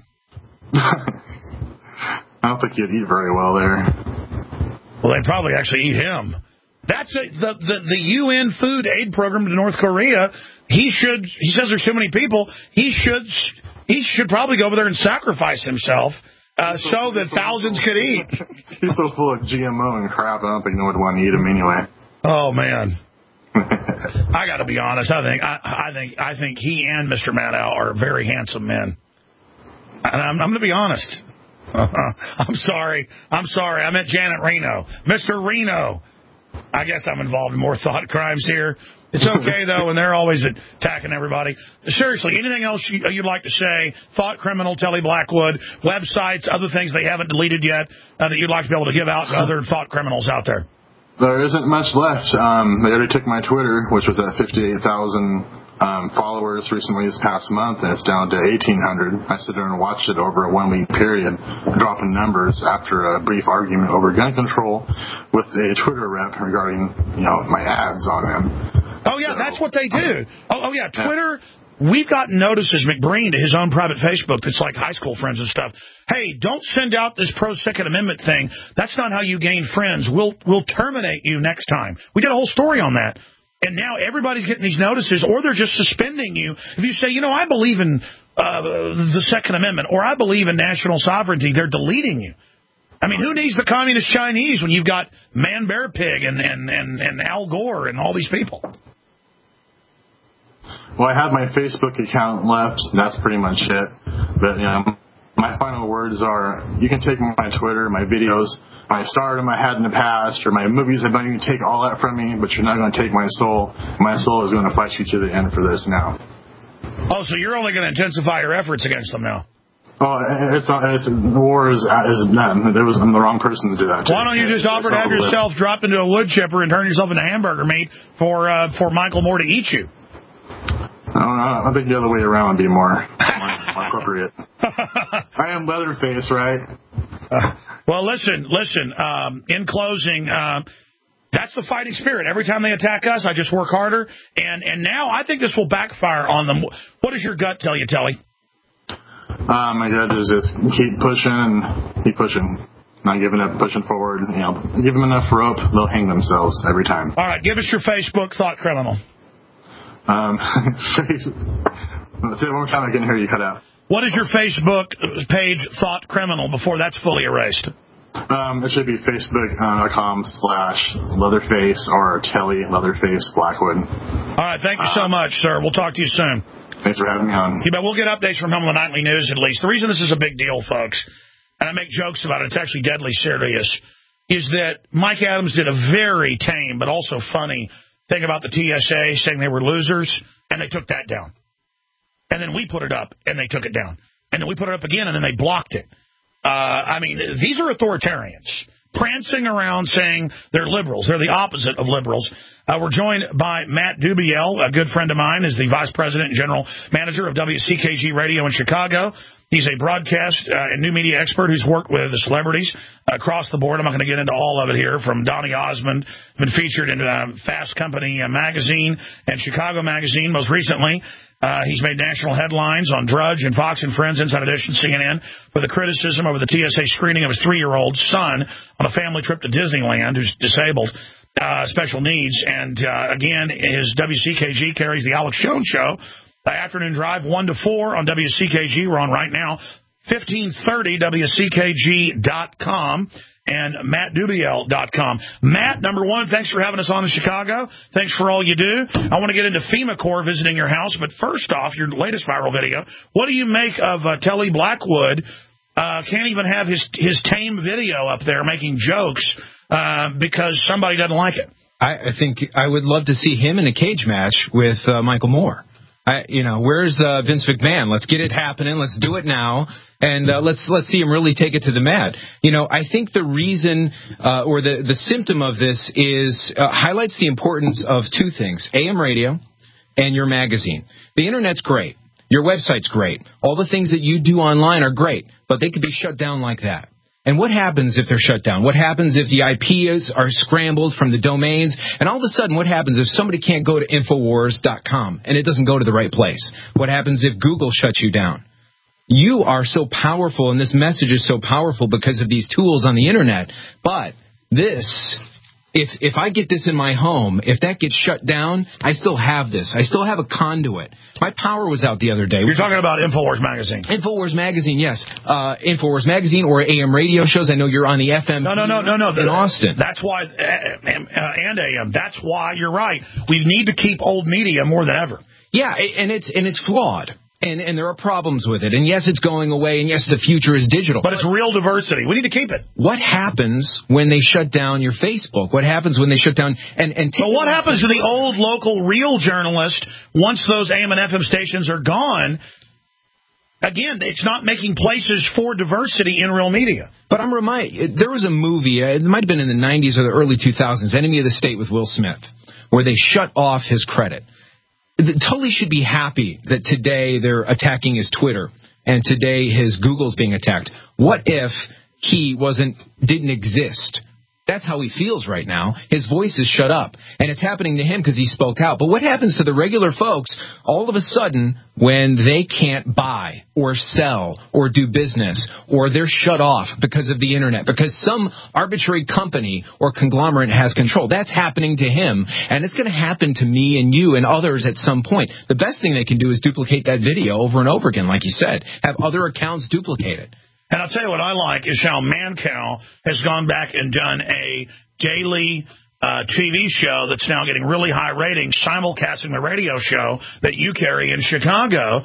I don't think he'd eat very well there. Well, they'd probably actually eat him. That's the UN food aid program to North Korea. He says there's too many people. He should probably go over there and sacrifice himself so that thousands could eat. He's so full of GMO and crap. I don't think no one would want to eat him anyway. Oh man. I got to be honest. I think he and Mr. Maddow are very handsome men, and I'm going to be honest. I'm sorry. I meant Janet Reno, Mr. Reno. I guess I'm involved in more thought crimes here. It's okay, though, and they're always attacking everybody. Seriously, anything else you'd like to say? Thought Criminal, Telly Blackwood, websites, other things they haven't deleted yet that you'd like to be able to give out to other thought criminals out there? There isn't much left. They already took my Twitter, which was at 58,000 followers recently this past month, and it's down to 1,800. I sit there and watched it over a 1-week period, dropping numbers after a brief argument over gun control with a Twitter rep regarding, my ads on them. Oh, yeah, that's what they do. Oh, yeah, Twitter. We've gotten notices, McBreen, to his own private Facebook that's like high school friends and stuff. Hey, don't send out this pro-Second Amendment thing. That's not how you gain friends. We'll terminate you next time. We did a whole story on that. And now everybody's getting these notices, or they're just suspending you. If you say, I believe in the Second Amendment, or I believe in national sovereignty, they're deleting you. I mean, who needs the communist Chinese when you've got Man Bear Pig and Al Gore and all these people? Well, I have my Facebook account left. That's pretty much it. But, my final words are, you can take my Twitter, my videos, my stardom I had in the past, or my movies. You can take all that from me, but you're not going to take my soul. My soul is going to fight you to the end for this now. Oh, so you're only going to intensify your efforts against them now? Oh, the war is done. I'm the wrong person to do that. Why don't you just offer to have yourself dropped into a wood chipper and turn yourself into hamburger meat for Michael Moore to eat you? I think the other way around would be more appropriate. I am Leatherface, right? Well, listen. In closing, that's the fighting spirit. Every time they attack us, I just work harder. And now I think this will backfire on them. What does your gut tell you, Telly? My gut is just keep pushing. Not giving up, pushing forward. Give them enough rope, they'll hang themselves every time. All right, give us your Facebook Thought Criminal. Say it one more time. I can hear you cut out. What is your Facebook page, Thought Criminal, before that's fully erased? It should be facebook.com/Leatherface or Telly Leatherface Blackwood. All right, thank you so much, sir. We'll talk to you soon. Thanks for having me on. You bet. We'll get updates from him on the Nightly News, at least. The reason this is a big deal, folks, and I make jokes about it, it's actually deadly serious, is that Mike Adams did a very tame but also funny thing about the TSA saying they were losers, and they took that down. And then we put it up, and they took it down. And then we put it up again, and then they blocked it. These are authoritarians prancing around saying they're liberals. They're the opposite of liberals. We're joined by Matt Dubiel, a good friend of mine, is the vice president and general manager of WCKG Radio in Chicago. He's a broadcast and new media expert who's worked with the celebrities across the board. I'm not going to get into all of it here. From Donny Osmond, been featured in Fast Company magazine and Chicago Magazine. Most recently, he's made national headlines on Drudge and Fox and Friends, Inside Edition, CNN, for the criticism over the TSA screening of his 3-year-old son on a family trip to Disneyland, who's disabled, special needs. And again, his WCKG carries the Alex Jones Show. Afternoon drive 1 to 4 on WCKG. We're on right now. 1530 WCKG.com and MattDubiel.com. Matt, number one, thanks for having us on in Chicago. Thanks for all you do. I want to get into FEMA Corps visiting your house, but first off, your latest viral video. What do you make of Telly Blackwood? Can't even have his tame video up there making jokes because somebody doesn't like it. I think I would love to see him in a cage match with Michael Moore. Where's Vince McMahon? Let's get it happening. Let's do it now. And let's see him really take it to the mat. I think the reason or the symptom of this is highlights the importance of two things, AM radio and your magazine. The Internet's great. Your website's great. All the things that you do online are great, but they could be shut down like that. And what happens if they're shut down? What happens if the IPs are scrambled from the domains? And all of a sudden, what happens if somebody can't go to Infowars.com and it doesn't go to the right place? What happens if Google shuts you down? You are so powerful, and this message is so powerful because of these tools on the Internet. But this, if I get this in my home, if that gets shut down, I still have this. I still have a conduit. My power was out the other day. You're talking about Infowars Magazine. Infowars Magazine, yes. Infowars Magazine or AM radio shows. I know you're on the FM. No. In Austin. That's why, and AM. That's why you're right. We need to keep old media more than ever. Yeah, and it's flawed. And there are problems with it. And yes, it's going away. And yes, the future is digital. But it's real diversity. We need to keep it. What happens when they shut down your Facebook? What happens when they shut down... But what happens to the old local real journalist once those AM and FM stations are gone? Again, it's not making places for diversity in real media. But I'm reminded, there was a movie, it might have been in the 90s or the early 2000s, Enemy of the State with Will Smith, where they shut off his credit. Totally should be happy that today they're attacking his Twitter and today his Google's being attacked. What if he didn't exist? That's how he feels right now. His voice is shut up, and it's happening to him because he spoke out. But what happens to the regular folks all of a sudden when they can't buy or sell or do business, or they're shut off because of the internet, because some arbitrary company or conglomerate has control? That's happening to him, and it's going to happen to me and you and others at some point. The best thing they can do is duplicate that video over and over again, like you said. Have other accounts duplicate it. And I'll tell you what I like is how Mancow has gone back and done a daily TV show that's now getting really high ratings, simulcasting the radio show that you carry in Chicago.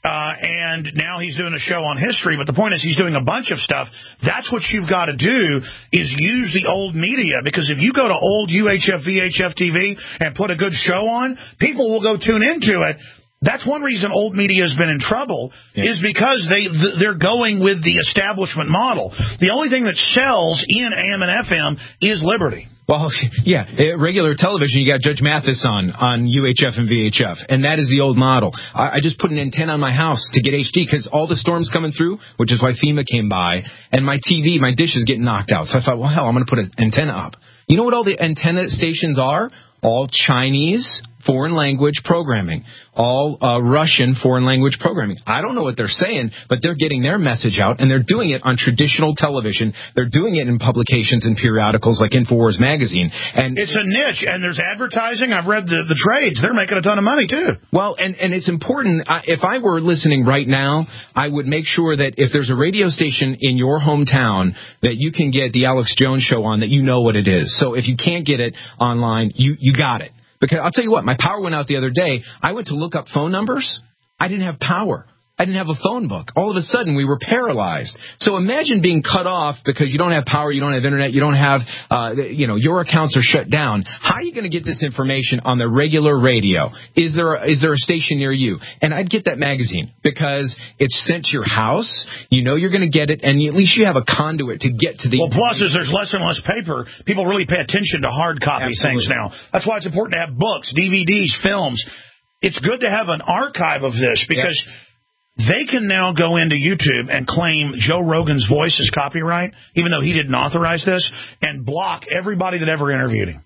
And now he's doing a show on history. But the point is he's doing a bunch of stuff. That's what you've got to do is use the old media. Because if you go to old UHF, VHF TV and put a good show on, people will go tune into it. That's one reason old media has been in trouble, is because they're going with the establishment model. The only thing that sells in AM and FM is liberty. Well, yeah, regular television, you got Judge Mathis on UHF and VHF, and that is the old model. I just put an antenna on my house to get HD because all the storms coming through, which is why FEMA came by, and my TV, my dish is getting knocked out. So I thought, well, hell, I'm going to put an antenna up. You know what all the antenna stations are? All Chinese foreign language programming, all Russian foreign language programming. I don't know what they're saying, but they're getting their message out, and they're doing it on traditional television. They're doing it in publications and periodicals like InfoWars magazine. And it's a niche, and there's advertising. I've read the trades. They're making a ton of money, too. Well, and it's important. If I were listening right now, I would make sure that if there's a radio station in your hometown that you can get the Alex Jones Show on, that you know what it is. So if you can't get it online, you got it. Because I'll tell you what, my power went out the other day. I went to look up phone numbers. I didn't have power. I didn't have a phone book. All of a sudden, we were paralyzed. So imagine being cut off because you don't have power, you don't have internet, you don't have, your accounts are shut down. How are you going to get this information on the regular radio? Is there a station near you? And I'd get that magazine because it's sent to your house. You know you're going to get it, and at least you have a conduit to get to the... Well, plus, as there's less and less paper, people really pay attention to hard copy things now. That's why it's important to have books, DVDs, films. It's good to have an archive of this because... Yep. They can now go into YouTube and claim Joe Rogan's voice is copyright, even though he didn't authorize this, and block everybody that ever interviewed him.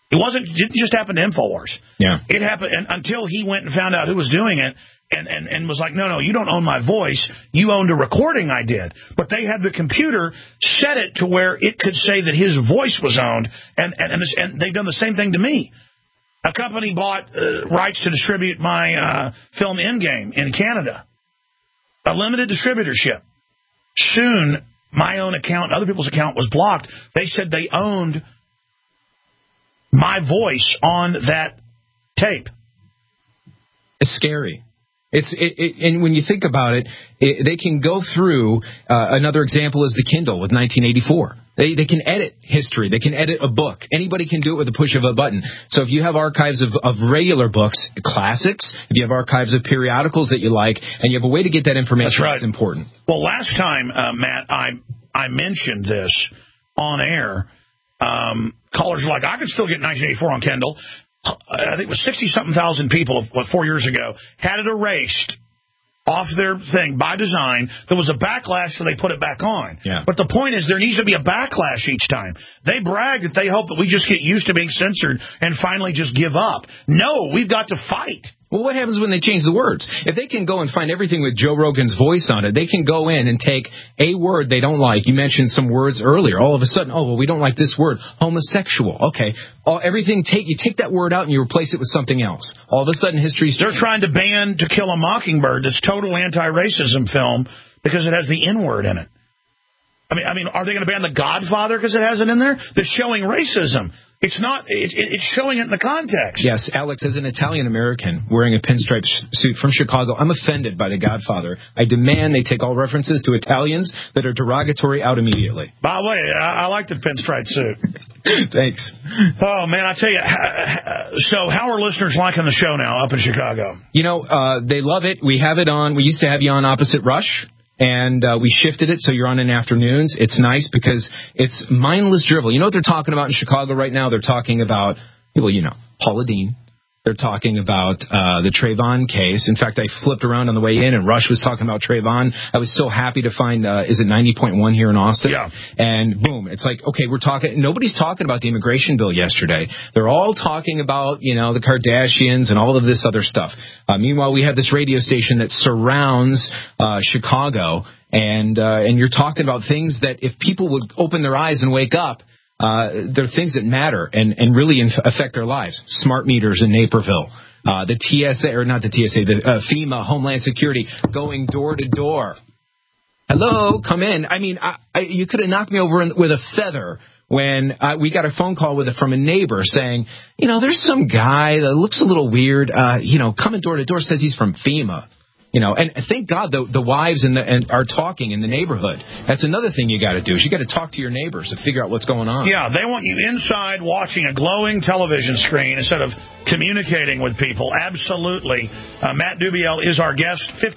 It didn't just happen to InfoWars. Yeah. It happened until he went and found out who was doing it and was like, no, you don't own my voice. You owned a recording I did. But they had the computer set it to where it could say that his voice was owned, and they've done the same thing to me. A company bought rights to distribute my film Endgame in Canada. A limited distributorship. Soon, my own account, other people's account was blocked. They said they owned my voice on that tape. It's scary. And when you think about it, they can go through. Another example is the Kindle with 1984. They can edit history. They can edit a book. Anybody can do it with a push of a button. So if you have archives of regular books, classics, if you have archives of periodicals that you like, and you have a way to get that information, that's important. Well, last time, Matt, I mentioned this on air. Callers were like, I can still get 1984 on Kindle. I think it was 60-something thousand people 4 years ago had it erased off their thing by design. There was a backlash, so they put it back on. Yeah. But the point is there needs to be a backlash each time. They brag that they hope that we just get used to being censored and finally just give up. No, we've got to fight. Well, what happens when they change the words? If they can go and find everything with Joe Rogan's voice on it, they can go in and take a word they don't like. You mentioned some words earlier. All of a sudden, we don't like this word, homosexual. Okay, you take that word out and you replace it with something else. All of a sudden, history's changed. They're trying to ban To Kill a Mockingbird, this total anti-racism film, because it has the N-word in it. I mean, are they going to ban The Godfather because it has it in there? They're showing racism. It's not. It's showing it in the context. Yes, Alex, as an Italian-American wearing a pinstripe suit from Chicago, I'm offended by The Godfather. I demand they take all references to Italians that are derogatory out immediately. By the way, I like the pinstripe suit. Thanks. Oh, man, I tell you. So how are listeners liking the show now up in Chicago? You know, they love it. We have it on. We used to have you on opposite Rush. And we shifted it so you're on in afternoons. It's nice because it's mindless drivel. You know what they're talking about in Chicago right now? They're talking about, well, you know, Paula Deen. They're talking about the Trayvon case. In fact, I flipped around on the way in, and Rush was talking about Trayvon. I was so happy to find, is it 90.1 here in Austin? Yeah. And boom, it's like, okay, we're talking. Nobody's talking about the immigration bill yesterday. They're all talking about, you know, the Kardashians and all of this other stuff. Meanwhile, we have this radio station that surrounds Chicago, and you're talking about things that if people would open their eyes and wake up, they're things that matter and really affect their lives. Smart meters in Naperville. The TSA, or not the TSA, the FEMA, Homeland Security, going door to door. Hello, come in. I mean, you could have knocked me over with a feather when we got a phone call from a neighbor saying, you know, there's some guy that looks a little weird, you know, coming door to door, says he's from FEMA. You know, and thank God the wives and are talking in the neighborhood. That's another thing you got to do is you got to talk to your neighbors to figure out what's going on. Yeah, they want you inside watching a glowing television screen instead of communicating with people. Absolutely. Matt Dubiel is our guest.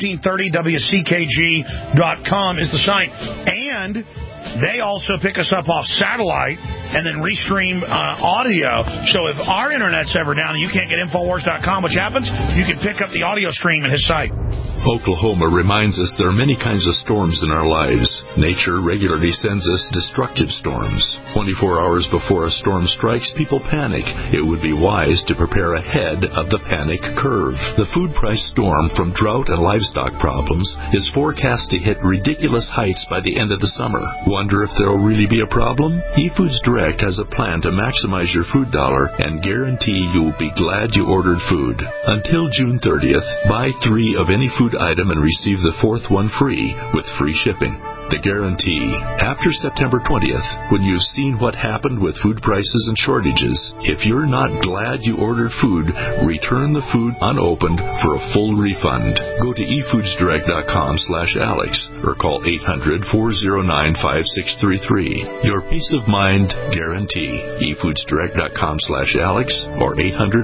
1530WCKG.com is the site. And they also pick us up off satellite and then restream audio. So if our internet's ever down and you can't get Infowars.com, which happens, you can pick up the audio stream at his site. Oklahoma reminds us there are many kinds of storms in our lives. Nature regularly sends us destructive storms. 24 hours before a storm strikes, people panic. It would be wise to prepare ahead of the panic curve. The food price storm from drought and livestock problems is forecast to hit ridiculous heights by the end of the summer. Wonder if there will really be a problem? eFoods Direct has a plan to maximize your food dollar and guarantee you will be glad you ordered food. Until June 30th, buy 3 of any food item and receive the 4th one free with free shipping. The guarantee. After September 20th, when you've seen what happened with food prices and shortages, if you're not glad you ordered food, return the food unopened for a full refund. Go to efoodsdirect.com/Alex or call 800-409-5633. Your peace of mind guarantee. efoodsdirect.com/Alex or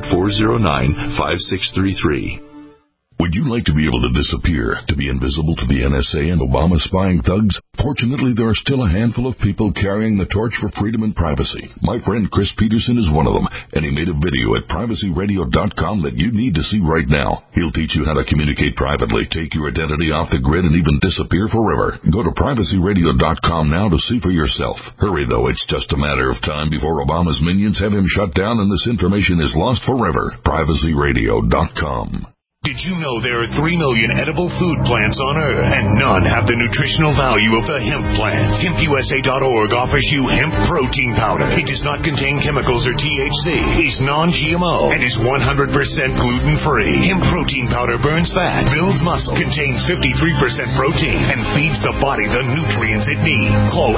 800-409-5633. Would you like to be able to disappear, to be invisible to the NSA and Obama spying thugs? Fortunately, there are still a handful of people carrying the torch for freedom and privacy. My friend Chris Peterson is one of them, and he made a video at privacyradio.com that you need to see right now. He'll teach you how to communicate privately, take your identity off the grid, and even disappear forever. Go to privacyradio.com now to see for yourself. Hurry, though, it's just a matter of time before Obama's minions have him shut down and this information is lost forever. privacyradio.com. Did you know there are 3 million edible food plants on Earth, and none have the nutritional value of the hemp plant? HempUSA.org offers you hemp protein powder. It does not contain chemicals or THC, is non-GMO, and is 100% gluten-free. Hemp protein powder burns fat, builds muscle, contains 53% protein, and feeds the body the nutrients it needs. Call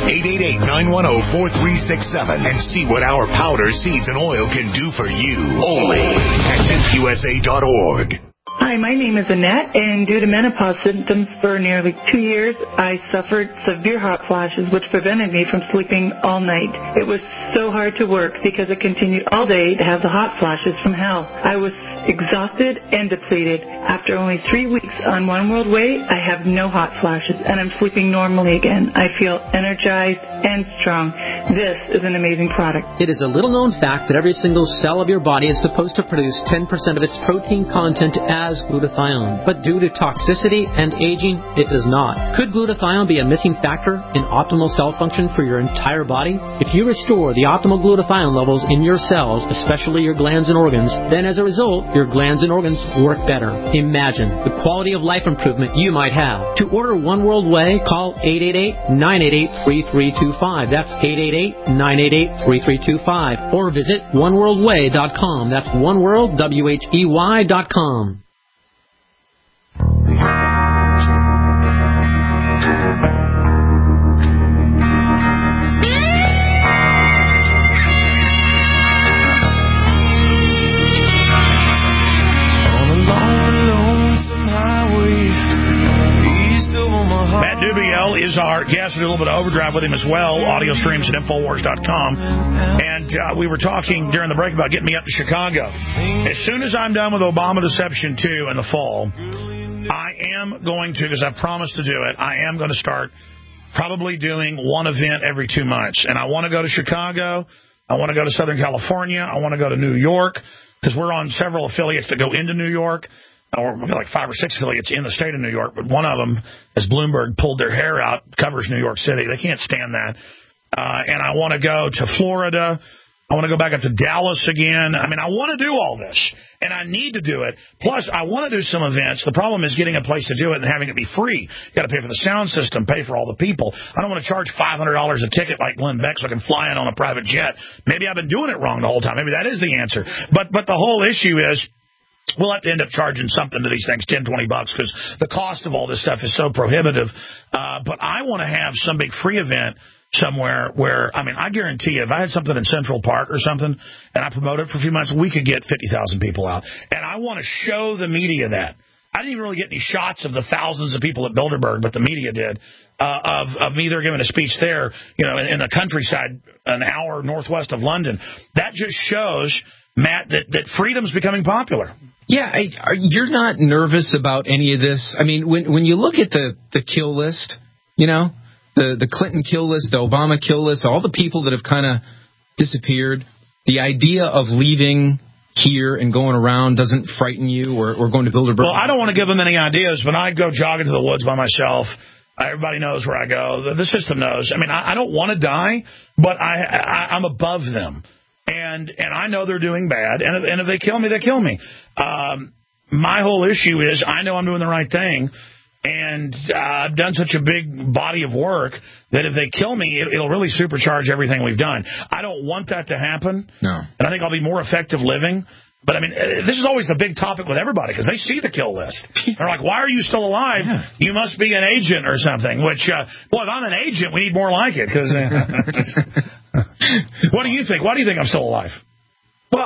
888-910-4367 and see what our powder, seeds, and oil can do for you. Only at HempUSA.org. Hi, my name is Annette, and due to menopause symptoms for nearly 2 years, I suffered severe hot flashes, which prevented me from sleeping all night. It was so hard to work because I continued all day to have the hot flashes from hell. I was exhausted and depleted. After only 3 weeks on One World Way, I have no hot flashes, and I'm sleeping normally again. I feel energized and strong. This is an amazing product. It is a little-known fact that every single cell of your body is supposed to produce 10% of its protein content as glutathione. But due to toxicity and aging, it does not. Could glutathione be a missing factor in optimal cell function for your entire body? If you restore the optimal glutathione levels in your cells, especially your glands and organs, then as a result, your glands and organs work better. Imagine the quality of life improvement you might have. To order One World Way, call 888-988-3325. That's 888-988-3325. Or visit oneworldway.com. That's oneworldwhey.com. is our guest. We did a little bit of overdrive with him as well. Audio streams at Infowars.com. And we were talking during the break about getting me up to Chicago. As soon as I'm done with Obama Deception 2 in the fall, I am going to, because I promised to do it, I am going to start probably doing one event every 2 months. And I want to go to Chicago. I want to go to Southern California. I want to go to New York, because we're on several affiliates that go into New York. Or like 5 or 6 affiliates in the state of New York, but one of them, as Bloomberg pulled their hair out, covers New York City. They can't stand that. And I want to go to Florida. I want to go back up to Dallas again. I mean, I want to do all this, and I need to do it. Plus, I want to do some events. The problem is getting a place to do it and having it be free. You got to pay for the sound system, pay for all the people. I don't want to charge $500 a ticket like Glenn Beck so I can fly in on a private jet. Maybe I've been doing it wrong the whole time. Maybe that is the answer. But the whole issue is, we'll have to end up charging something to these things, $10, $20, because the cost of all this stuff is so prohibitive. But I want to have some big free event somewhere where, I mean, I guarantee you, if I had something in Central Park or something, and I promote it for a few months, we could get 50,000 people out. And I want to show the media that. I didn't even really get any shots of the thousands of people at Bilderberg, but the media did, of me there giving a speech there, you know, in the countryside, an hour northwest of London. That just shows, Matt, that freedom's becoming popular. Yeah, you're not nervous about any of this. I mean, when you look at the kill list, you know, the Clinton kill list, the Obama kill list, all the people that have kind of disappeared, the idea of leaving here and going around doesn't frighten you, or going to Bilderberg? Well, I don't want to give them any ideas, but I go jogging to the woods by myself. Everybody knows where I go. The system knows. I mean, I don't want to die, but I'm above them. And I know they're doing bad, and if they kill me, they kill me. My whole issue is I know I'm doing the right thing, and I've done such a big body of work that if they kill me, it'll really supercharge everything we've done. I don't want that to happen, no. And I think I'll be more effective living. But, I mean, this is always the big topic with everybody, because they see the kill list. They're like, why are you still alive? Yeah. You must be an agent or something, which, boy, if I'm an agent, we need more like it. Cause, what do you think? Why do you think I'm still alive? Well,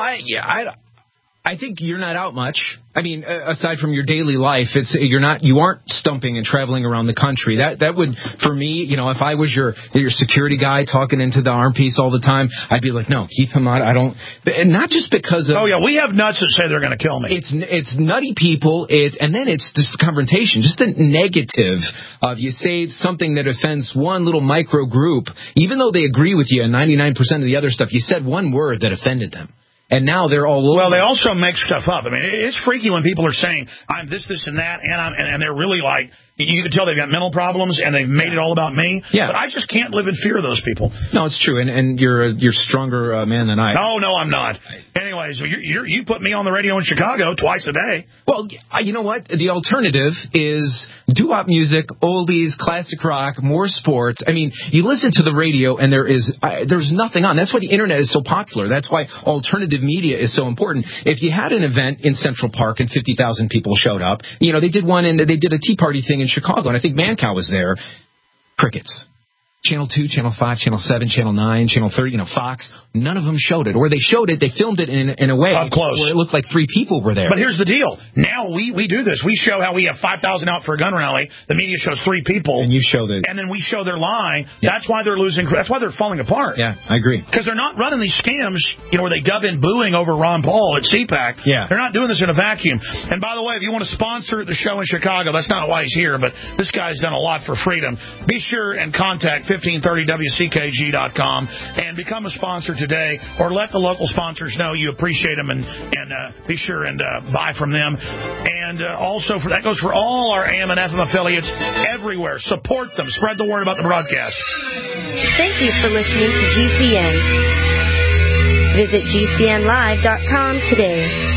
I think you're not out much. I mean, aside from your daily life, you aren't stumping and traveling around the country. That would, for me, you know, if I was your security guy talking into the arm piece all the time, I'd be like, no, keep him out. I don't, and not just because of. Oh yeah, we have nuts that say they're going to kill me. It's nutty people. And then it's just the confrontation, just the negative of you say something that offends one little micro group, even though they agree with you on 99% of the other stuff. You said one word that offended them. And now they're all over. Well, they also make stuff up. I mean, it's freaky when people are saying, I'm this, and that, and they're really like, you can tell they've got mental problems, and they've made it all about me. Yeah. But I just can't live in fear of those people. No, it's true, and you're stronger man than I. No, I'm not. Anyways, you put me on the radio in Chicago twice a day. Well, you know what? The alternative is doo-wop music, oldies, classic rock, more sports. I mean, you listen to the radio, and there's nothing on. That's why the internet is so popular. That's why alternative media is so important. If you had an event in Central Park and 50,000 people showed up, you know, they did a Tea Party thing in Chicago, and I think Mancow was there. Crickets. Channel 2, Channel 5, Channel 7, Channel 9, Channel 30, Fox, none of them showed it. Or they showed it, they filmed it in a way up close where it looked like 3 people were there. But here's the deal. Now we do this. We show how we have 5,000 out for a gun rally. The media shows 3 people. And you show and then we show their lie. Yeah. That's why they're losing. That's why they're falling apart. Yeah, I agree. Because they're not running these scams, you know, where they dub in booing over Ron Paul at CPAC. Yeah. They're not doing this in a vacuum. And by the way, if you want to sponsor the show in Chicago, that's not why he's here, but this guy's done a lot for freedom. Be sure and contact 1530WCKG.com and become a sponsor today, or let the local sponsors know you appreciate them, and be sure and buy from them. And also, that goes for all our AM and FM affiliates everywhere. Support them. Spread the word about the broadcast. Thank you for listening to GCN. Visit GCNlive.com today.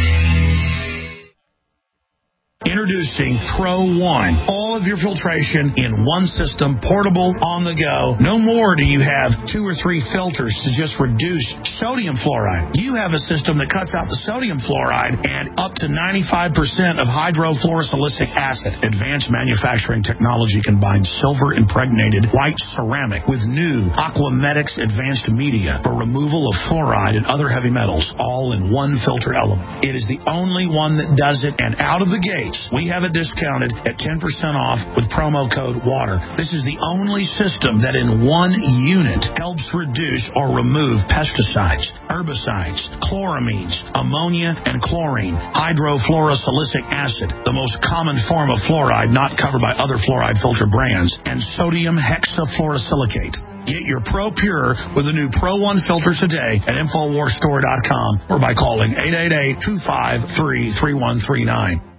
Introducing Pro One. All of your filtration in one system, portable, on the go. No more do you have 2 or 3 filters to just reduce sodium fluoride. You have a system that cuts out the sodium fluoride and up to 95% of hydrofluorosilicic acid. Advanced manufacturing technology combines silver-impregnated white ceramic with new Aquamedics advanced media for removal of fluoride and other heavy metals, all in one filter element. It is the only one that does it, and out of the gates, We have it discounted at 10% off with promo code WATER. This is the only system that in one unit helps reduce or remove pesticides, herbicides, chloramines, ammonia, and chlorine, hydrofluorosilicic acid, the most common form of fluoride not covered by other fluoride filter brands, and sodium hexafluorosilicate. Get your Pro Pure with the new Pro 1 filter today at InfoWarsStore.com or by calling 888-253-3139.